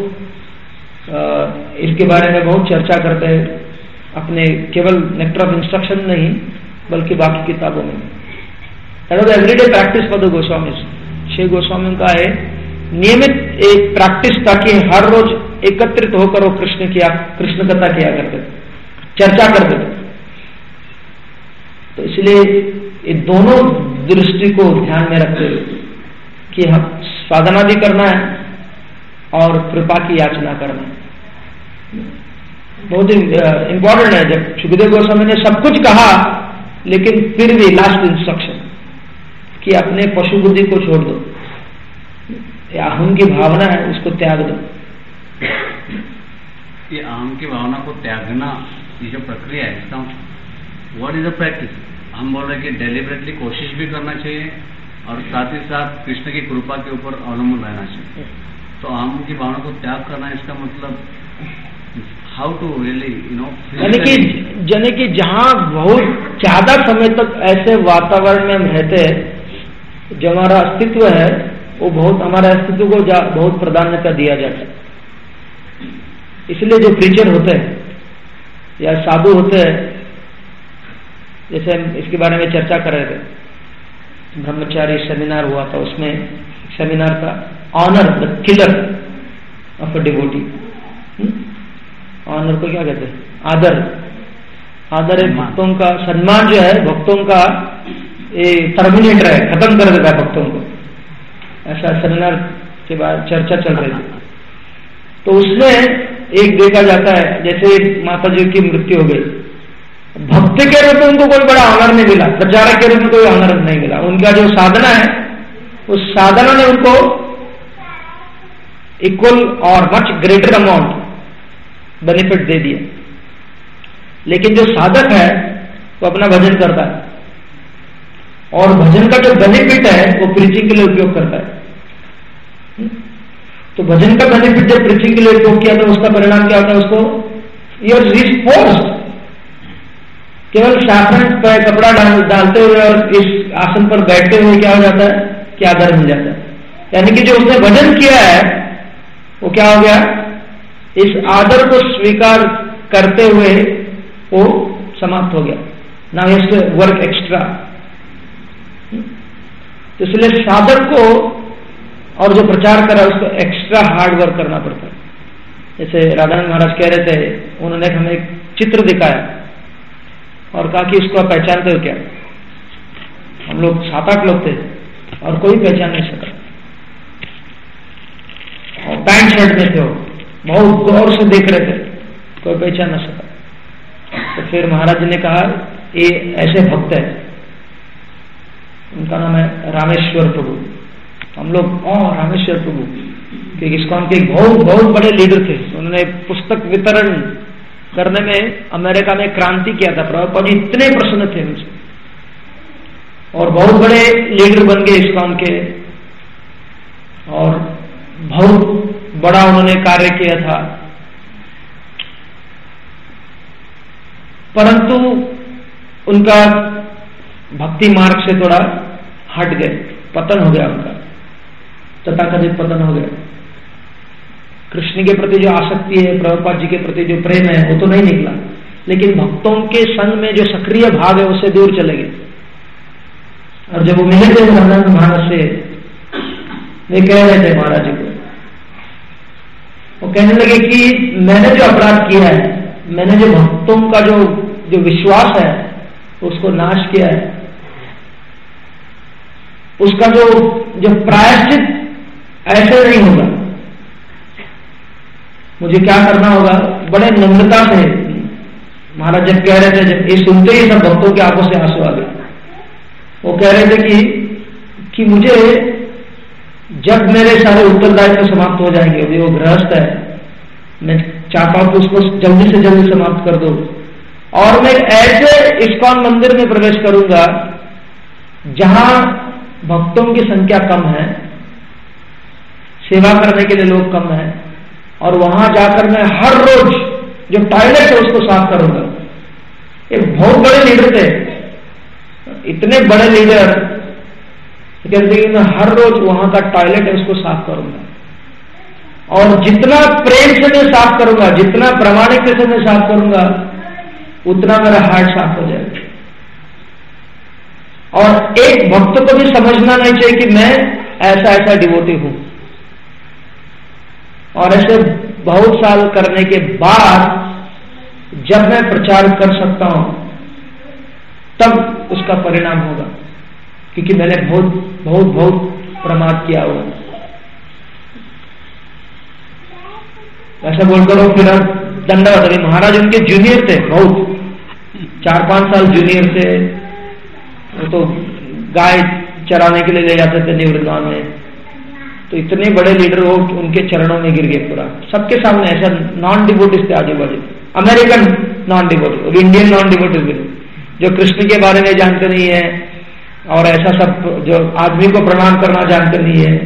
इसके बारे में बहुत चर्चा करते हैं अपने केवल नेक्टर ऑफ इंस्ट्रक्शन नहीं बल्कि बाकी किताबों में। Everyday practice for the Goswami, छह गोस्वामी का है नियमित एक प्रैक्टिस, ताकि हर रोज एकत्रित होकर वो कृष्ण किया कृष्ण कथा किया करते, चर्चा करते थे। तो इसलिए ये दोनों दृष्टि को ध्यान में रखते हुए कि हम साधना भी करना है और कृपा की याचना करना है, बहुत ही इंपॉर्टेंट है। जब सुखदेव गोस्वामी ने सब कुछ कहा लेकिन फिर भी लास्ट इंस्ट्रक्शन कि अपने पशु बुद्धि को छोड़ दो, या अहम की भावना है उसको त्याग दो। ये अहम की भावना को त्यागना, ये जो प्रक्रिया है, इसका व्हाट इज द प्रैक्टिस? हम बोल रहे हैं कि डेलिबरेटली कोशिश भी करना चाहिए और साथ ही साथ कृष्ण की कृपा के ऊपर अवलंबन रहना चाहिए। तो अहम की भावना को त्याग करना, इसका मतलब how to really you know, यानी कि यानी कि जहां बहुत ज्यादा समय तक ऐसे वातावरण में हम रहते हैं, जो हमारा अस्तित्व है वो बहुत, हमारे अस्तित्व को बहुत प्राधान्यता दिया जाता है। इसलिए जो प्रीचर होते हैं या साधु होते हैं, जैसे हम इसके बारे में चर्चा कर रहे थे, ब्रह्मचारी सेमिनार हुआ था, उसमें सेमिनार का honour the killer of a devotee. Honour को क्या कहते हैं? आदर। आदर है भक्तों का, सम्मान जो है भक्तों का ये टर्मिनेटर है, खत्म कर देता है भक्तों को। ऐसा सेमिनार के बाद चर्चा चल रही थी, तो उसमें एक देखा जाता है जैसे माता जी की मृत्यु हो गई, भक्त के रूप में उनको कोई बड़ा ऑनर नहीं मिला, प्रचारक के रूप में कोई ऑनर नहीं मिला। उनका जो साधना है उस साधना ने उनको इक्वल और मच ग्रेटर अमाउंट बेनिफिट दे दिया। लेकिन जो साधक है वो अपना भजन करता है, और भजन का जो बेनिफिट है वो प्रीचिंग के लिए उपयोग करता है। तो भजन का बेनिफिट जब प्रीचिंग के लिए उपयोग किया तो उसका परिणाम क्या होता है? उसको यूर रिस्पोर्स केवल शासन पर कपड़ा डाल, डालते हुए और इस आसन पर बैठते हुए क्या हो जाता है कि आदर मिल जाता है। यानी कि जो उसने भजन किया है वो क्या हो गया, इस आदर को स्वीकार करते हुए वो समाप्त हो गया। ना इससे वर्क एक्स्ट्रा। तो इसलिए साधक को और जो प्रचार करा उसको एक्स्ट्रा हार्ड वर्क करना पड़ता है। जैसे राधानंद महाराज कह रहे थे, उन्होंने हमें एक चित्र दिखाया और कहा कि इसको आप पहचानते हो क्या? हम लोग सात आठ लोग थे और कोई पहचान नहीं सका, और पैंट शर्ट में थे, वो बहुत गौर से देख रहे थे, कोई पहचान ना सका। तो फिर महाराज जी ने कहा ये ऐसे भक्त है, उनका नाम है रामेश्वर प्रभु। हम लोग ओ रामेश्वर प्रभु, क्योंकि इसको उनके बहुत बहुत बड़े लीडर थे। उन्होंने पुस्तक वितरण करने में अमेरिका में क्रांति किया था। प्रभुपाद जी इतने प्रसन्न थे उनसे, और बहुत बड़े लीडर बन गए इस्कॉन के, और बहुत बड़ा उन्होंने कार्य किया था। परंतु उनका भक्ति मार्ग से थोड़ा हट गए, पतन हो गया उनका, तथाकथित पतन हो गया। कृष्ण के प्रति जो आसक्ति है, प्रभुपाद जी के प्रति जो प्रेम है, वो तो नहीं निकला, लेकिन भक्तों के संग में जो सक्रिय भाव है उससे दूर चले गए। और जब वो मिले थे नंद महाराज से, वे कह रहे थे महाराज जी को, वो कहने लगे कि मैंने जो अपराध किया है, मैंने जो भक्तों का जो जो विश्वास है उसको नाश किया है, उसका जो जो प्रायश्चित ऐसे नहीं होगा, मुझे क्या करना होगा। बड़े नम्रता से महाराज जब कह रहे थे, जब ये सुनते ही सब भक्तों के आंखों से आंसू आ गए। वो कह रहे थे कि कि मुझे जब मेरे सारे उत्तरदायित्व समाप्त हो जाएंगे, अभी वो गृहस्थ है, मैं चाहता हूं कि उसको जल्दी से जल्दी समाप्त कर दो, और मैं ऐसे इस्कॉन मंदिर में प्रवेश करूंगा जहां भक्तों की संख्या कम है, सेवा करने के लिए लोग कम है, और वहां जाकर मैं हर रोज जो टॉयलेट है उसको साफ करूंगा। एक बहुत बड़े लीडर थे, इतने बड़े लीडर कहते कि मैं हर रोज वहां का टॉयलेट है उसको साफ करूंगा, और जितना प्रेम से मैं साफ करूंगा, जितना प्रामाणिकता से मैं साफ करूंगा, उतना मेरा हार्ट साफ हो जाएगा। और एक भक्त को भी समझना नहीं चाहिए कि मैं ऐसा ऐसा डिवोटी हूं, और ऐसे बहुत साल करने के बाद जब मैं प्रचार कर सकता हूं तब उसका परिणाम होगा, क्योंकि मैंने बहुत बहुत बहुत प्रमाद किया हुआ। ऐसा बोलकर वो फिर दंडवत। अभी महाराज उनके जूनियर थे, बहुत चार पांच साल जूनियर थे। वो तो गाय चराने के लिए ले जाते थे निवृंदावन में, तो इतने बड़े लीडर वो उनके चरणों में गिर गए पूरा सबके सामने। ऐसा नॉन डिवोटिस थे आजू बाजू, अमेरिकन नॉन डिवोटिस और इंडियन नॉन डिवोटिस भी, जो कृष्ण के बारे में जानते नहीं है, और ऐसा सब जो आदमी को प्रणाम करना जानते नहीं है,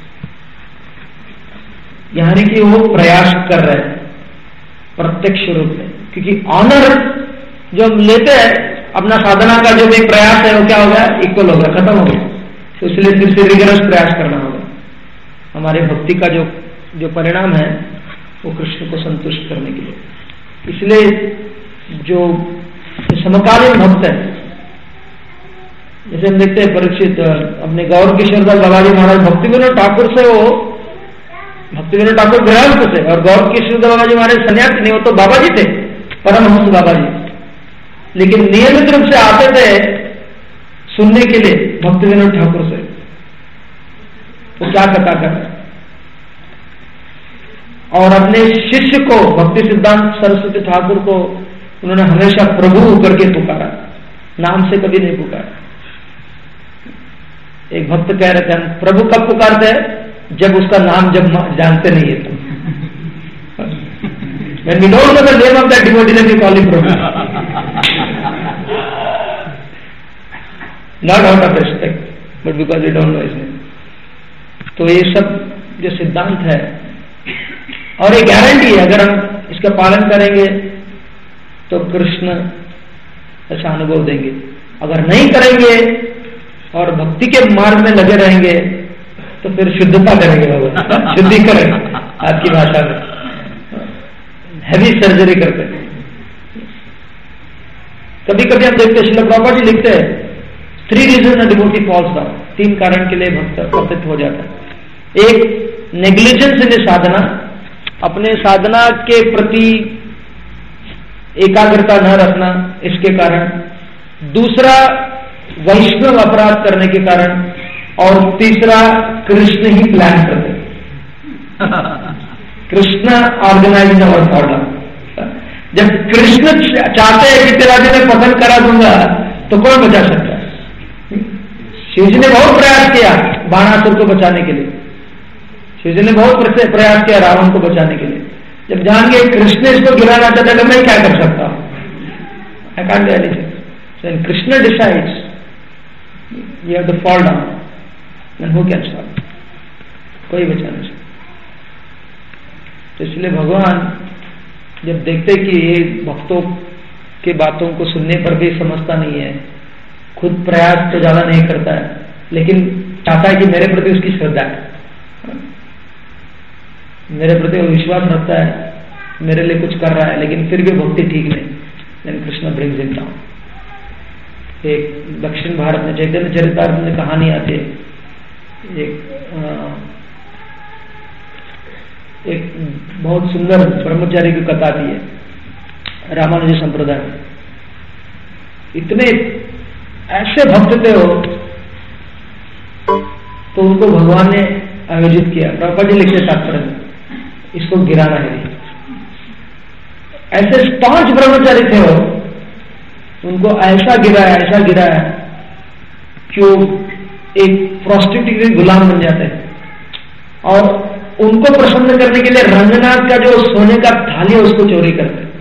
यानी कि वो प्रयास कर रहे हैं प्रत्यक्ष रूप में। क्योंकि ऑनर जो हम लेते हैं अपना साधना का जो भी प्रयास है वो क्या हो गया, इक्वल हो गया, खत्म हो गया। तो इसलिए फिर से रिगरस प्रयास करना होगा। हमारे भक्ति का जो जो परिणाम है वो कृष्ण को संतुष्ट करने के लिए। इसलिए जो समकालीन भक्त है, जैसे हम देखते हैं परीक्षित अपने गौर किशोरदास बाबाजी महाराज, भक्ति विनोद ठाकुर से वो भक्ति विनोद ठाकुर गृहस्थ थे, और गौर किशोरदास बाबाजी महाराज सन्यासी नहीं, वो तो बाबा जी थे, परमहंस बाबा जी, लेकिन नियमित रूप से आते थे सुनने के लिए भक्ति विनोद ठाकुर से। वो क्या कथा कर, और अपने शिष्य को भक्ति सिद्धांत सरस्वती ठाकुर को उन्होंने हमेशा प्रभु करके पुकारा, नाम से कभी नहीं पुकारा। एक भक्त कह रहे थे, प्रभु कब पुकारते हैं, जब उसका नाम जब जानते नहीं है तो। When we don't know the name of that devotee, then we call him Prabhu. Not out of respect, but because we don't know his name. तो ये सब जो सिद्धांत है, और ये गारंटी है, अगर हम इसका पालन करेंगे तो कृष्ण ऐसा अनुभव देंगे। अगर नहीं करेंगे और भक्ति के मार्ग में लगे रहेंगे तो फिर शुद्धता करेंगे बाबा, शुद्धिकरण आपकी भाषा में, हैवी सर्जरी करते हैं। कभी कभी हम देखते हैं, श्रील प्रभुपाद जी लिखते हैं, three reason a devotee falls down, तीन कारण के लिए भक्त पतित हो जाता है। एक, नेग्लिजेंस इन साधना, अपने साधना के प्रति एकाग्रता न रखना, इसके कारण। दूसरा, वैष्णव अपराध करने के कारण। और तीसरा, कृष्ण ही प्लान करते, कृष्ण ऑर्गेनाइज अवर ऑर्डर। जब कृष्ण चाहते हैं कि तेरा जी मैं पतन करा दूंगा तो कौन बचा सकता है। शिवजी ने बहुत प्रयास किया बाणासुर को बचाने के लिए, शिवजी ने बहुत प्रयास किया रावण को बचाने के लिए। जब जान गए कृष्ण इसको गिराना चाहता है तो मैं क्या कर सकता हूं, I can't do anything. So Krishna decides you have to fall down, and who can stop, कोई बचा नहीं सकता। तो इसलिए भगवान जब देखते कि ये भक्तों उसके बातों को सुनने पर भी समझता नहीं है, खुद प्रयास तो ज्यादा नहीं करता है, लेकिन चाहता है कि मेरे प्रति उसकी श्रद्धा है, मेरे प्रति वो विश्वास रखता है, मेरे लिए कुछ कर रहा है, लेकिन फिर भी भक्ति ठीक नहीं। Then Krishna brings him down. एक दक्षिण भारत में चैतन्य चरितामृत में कहानी आती है, एक आ, एक बहुत सुंदर ब्रह्मचारी की कथा आती है रामानुज संप्रदाय में। इतने ऐसे भक्त थे वो, तो उनको भगवान ने आयोजित किया। प्रभुपाद जी लिखते तात्पर्य में, इसको गिराना है। ऐसे पांच ब्रह्मचारी थे वो, उनको ऐसा गिराया ऐसा गिराया कि वो एक प्रोस्टिट्यूट के गुलाम बन जाते हैं, और उनको प्रसन्न करने के लिए रंगनाथ का जो सोने का थाली है उसको चोरी करते हैं,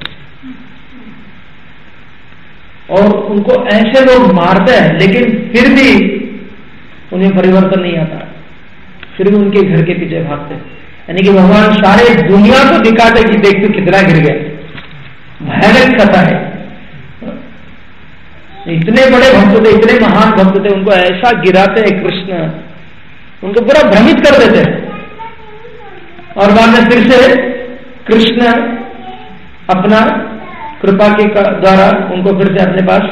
और उनको ऐसे लोग मारते हैं, लेकिन फिर भी उन्हें परिवर्तन नहीं आता, फिर भी उनके घर के पीछे भागते हैं। यानी कि भगवान सारे दुनिया को दिखाते कि देख तू कितना गिर गया। भयानक कथा है। इतने बड़े भक्त थे, इतने महान भक्त थे, उनको ऐसा गिराते हैं कृष्ण, उनको पूरा भ्रमित कर देते हैं, और बाद में फिर से कृष्ण अपना कृपा के द्वारा उनको फिर से अपने पास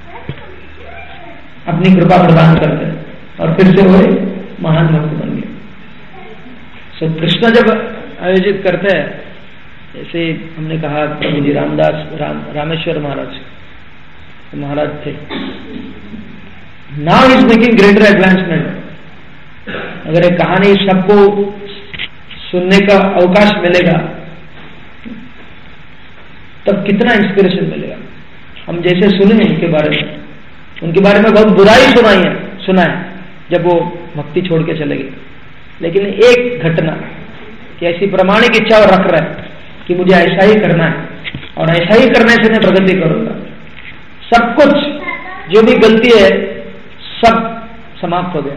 अपनी कृपा प्रदान करते हैं, और फिर से वो महान भक्त बन गए। सो कृष्ण जब आयोजित करते हैं, जैसे हमने कहा प्रभु जी रामदास राम, रामेश्वर महाराज महाराज थे, now is making greater advancement. अगर एक कहानी सबको सुनने का अवकाश मिलेगा तब कितना इंस्पिरेशन मिलेगा। हम जैसे सुने उनके बारे में, उनके बारे में बहुत बुराई सुनाई है सुना है जब वो भक्ति छोड़ के चले गए, लेकिन एक घटना कि ऐसी प्रामाणिक इच्छा और रख रहा है कि मुझे ऐसा ही करना है, और ऐसा ही करने से मैं प्रगति करूंगा। सब कुछ जो भी गलती है सब समाप्त हो गया,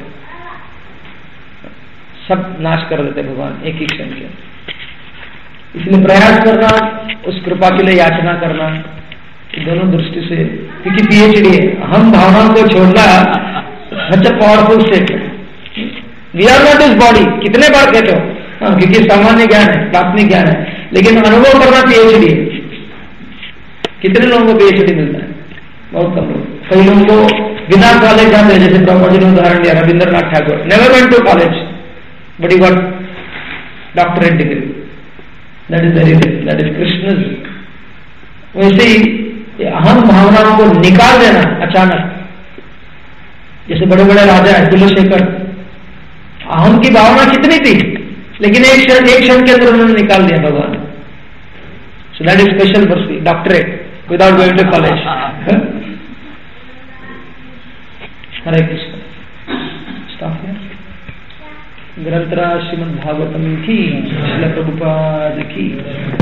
सब नाश कर देते भगवान एक ही क्षण के। इसलिए प्रयास करना, उस कृपा के लिए याचना करना, दोनों दृष्टि से, क्योंकि पीएचडी है, हम भावनाओं को छोड़ना such a powerful statement. We are not this body, कितने बार कहते हो, हाँ, क्योंकि सामान्य ज्ञान है, प्राथमिक ज्ञान है, लेकिन अनुभव करना पीएचडी है। कितने लोगों को पीएचडी मिलता है? बहुत कम लोग। कई लोगों को बिना कॉलेज जाते हैं, जैसे प्रभुपाद जी ने उदाहरण दिया Rabindranath Thakur, never went to college but he got doctorate degree. That is very that is Krishna. वैसे ही अहम भावनाओं को निकाल देना अचानक, जैसे बड़े बड़े राजा है कुलशेखर, अहम की भावना कितनी थी, लेकिन एक क्षण एक क्षण के अंदर उन्होंने निकाल दिया भगवान। So that is special person, doctorate without going to college. Hare Krishna. Stop here. ग्रंथराज श्रीमद् भागवतम की, श्रील प्रभुपाद की।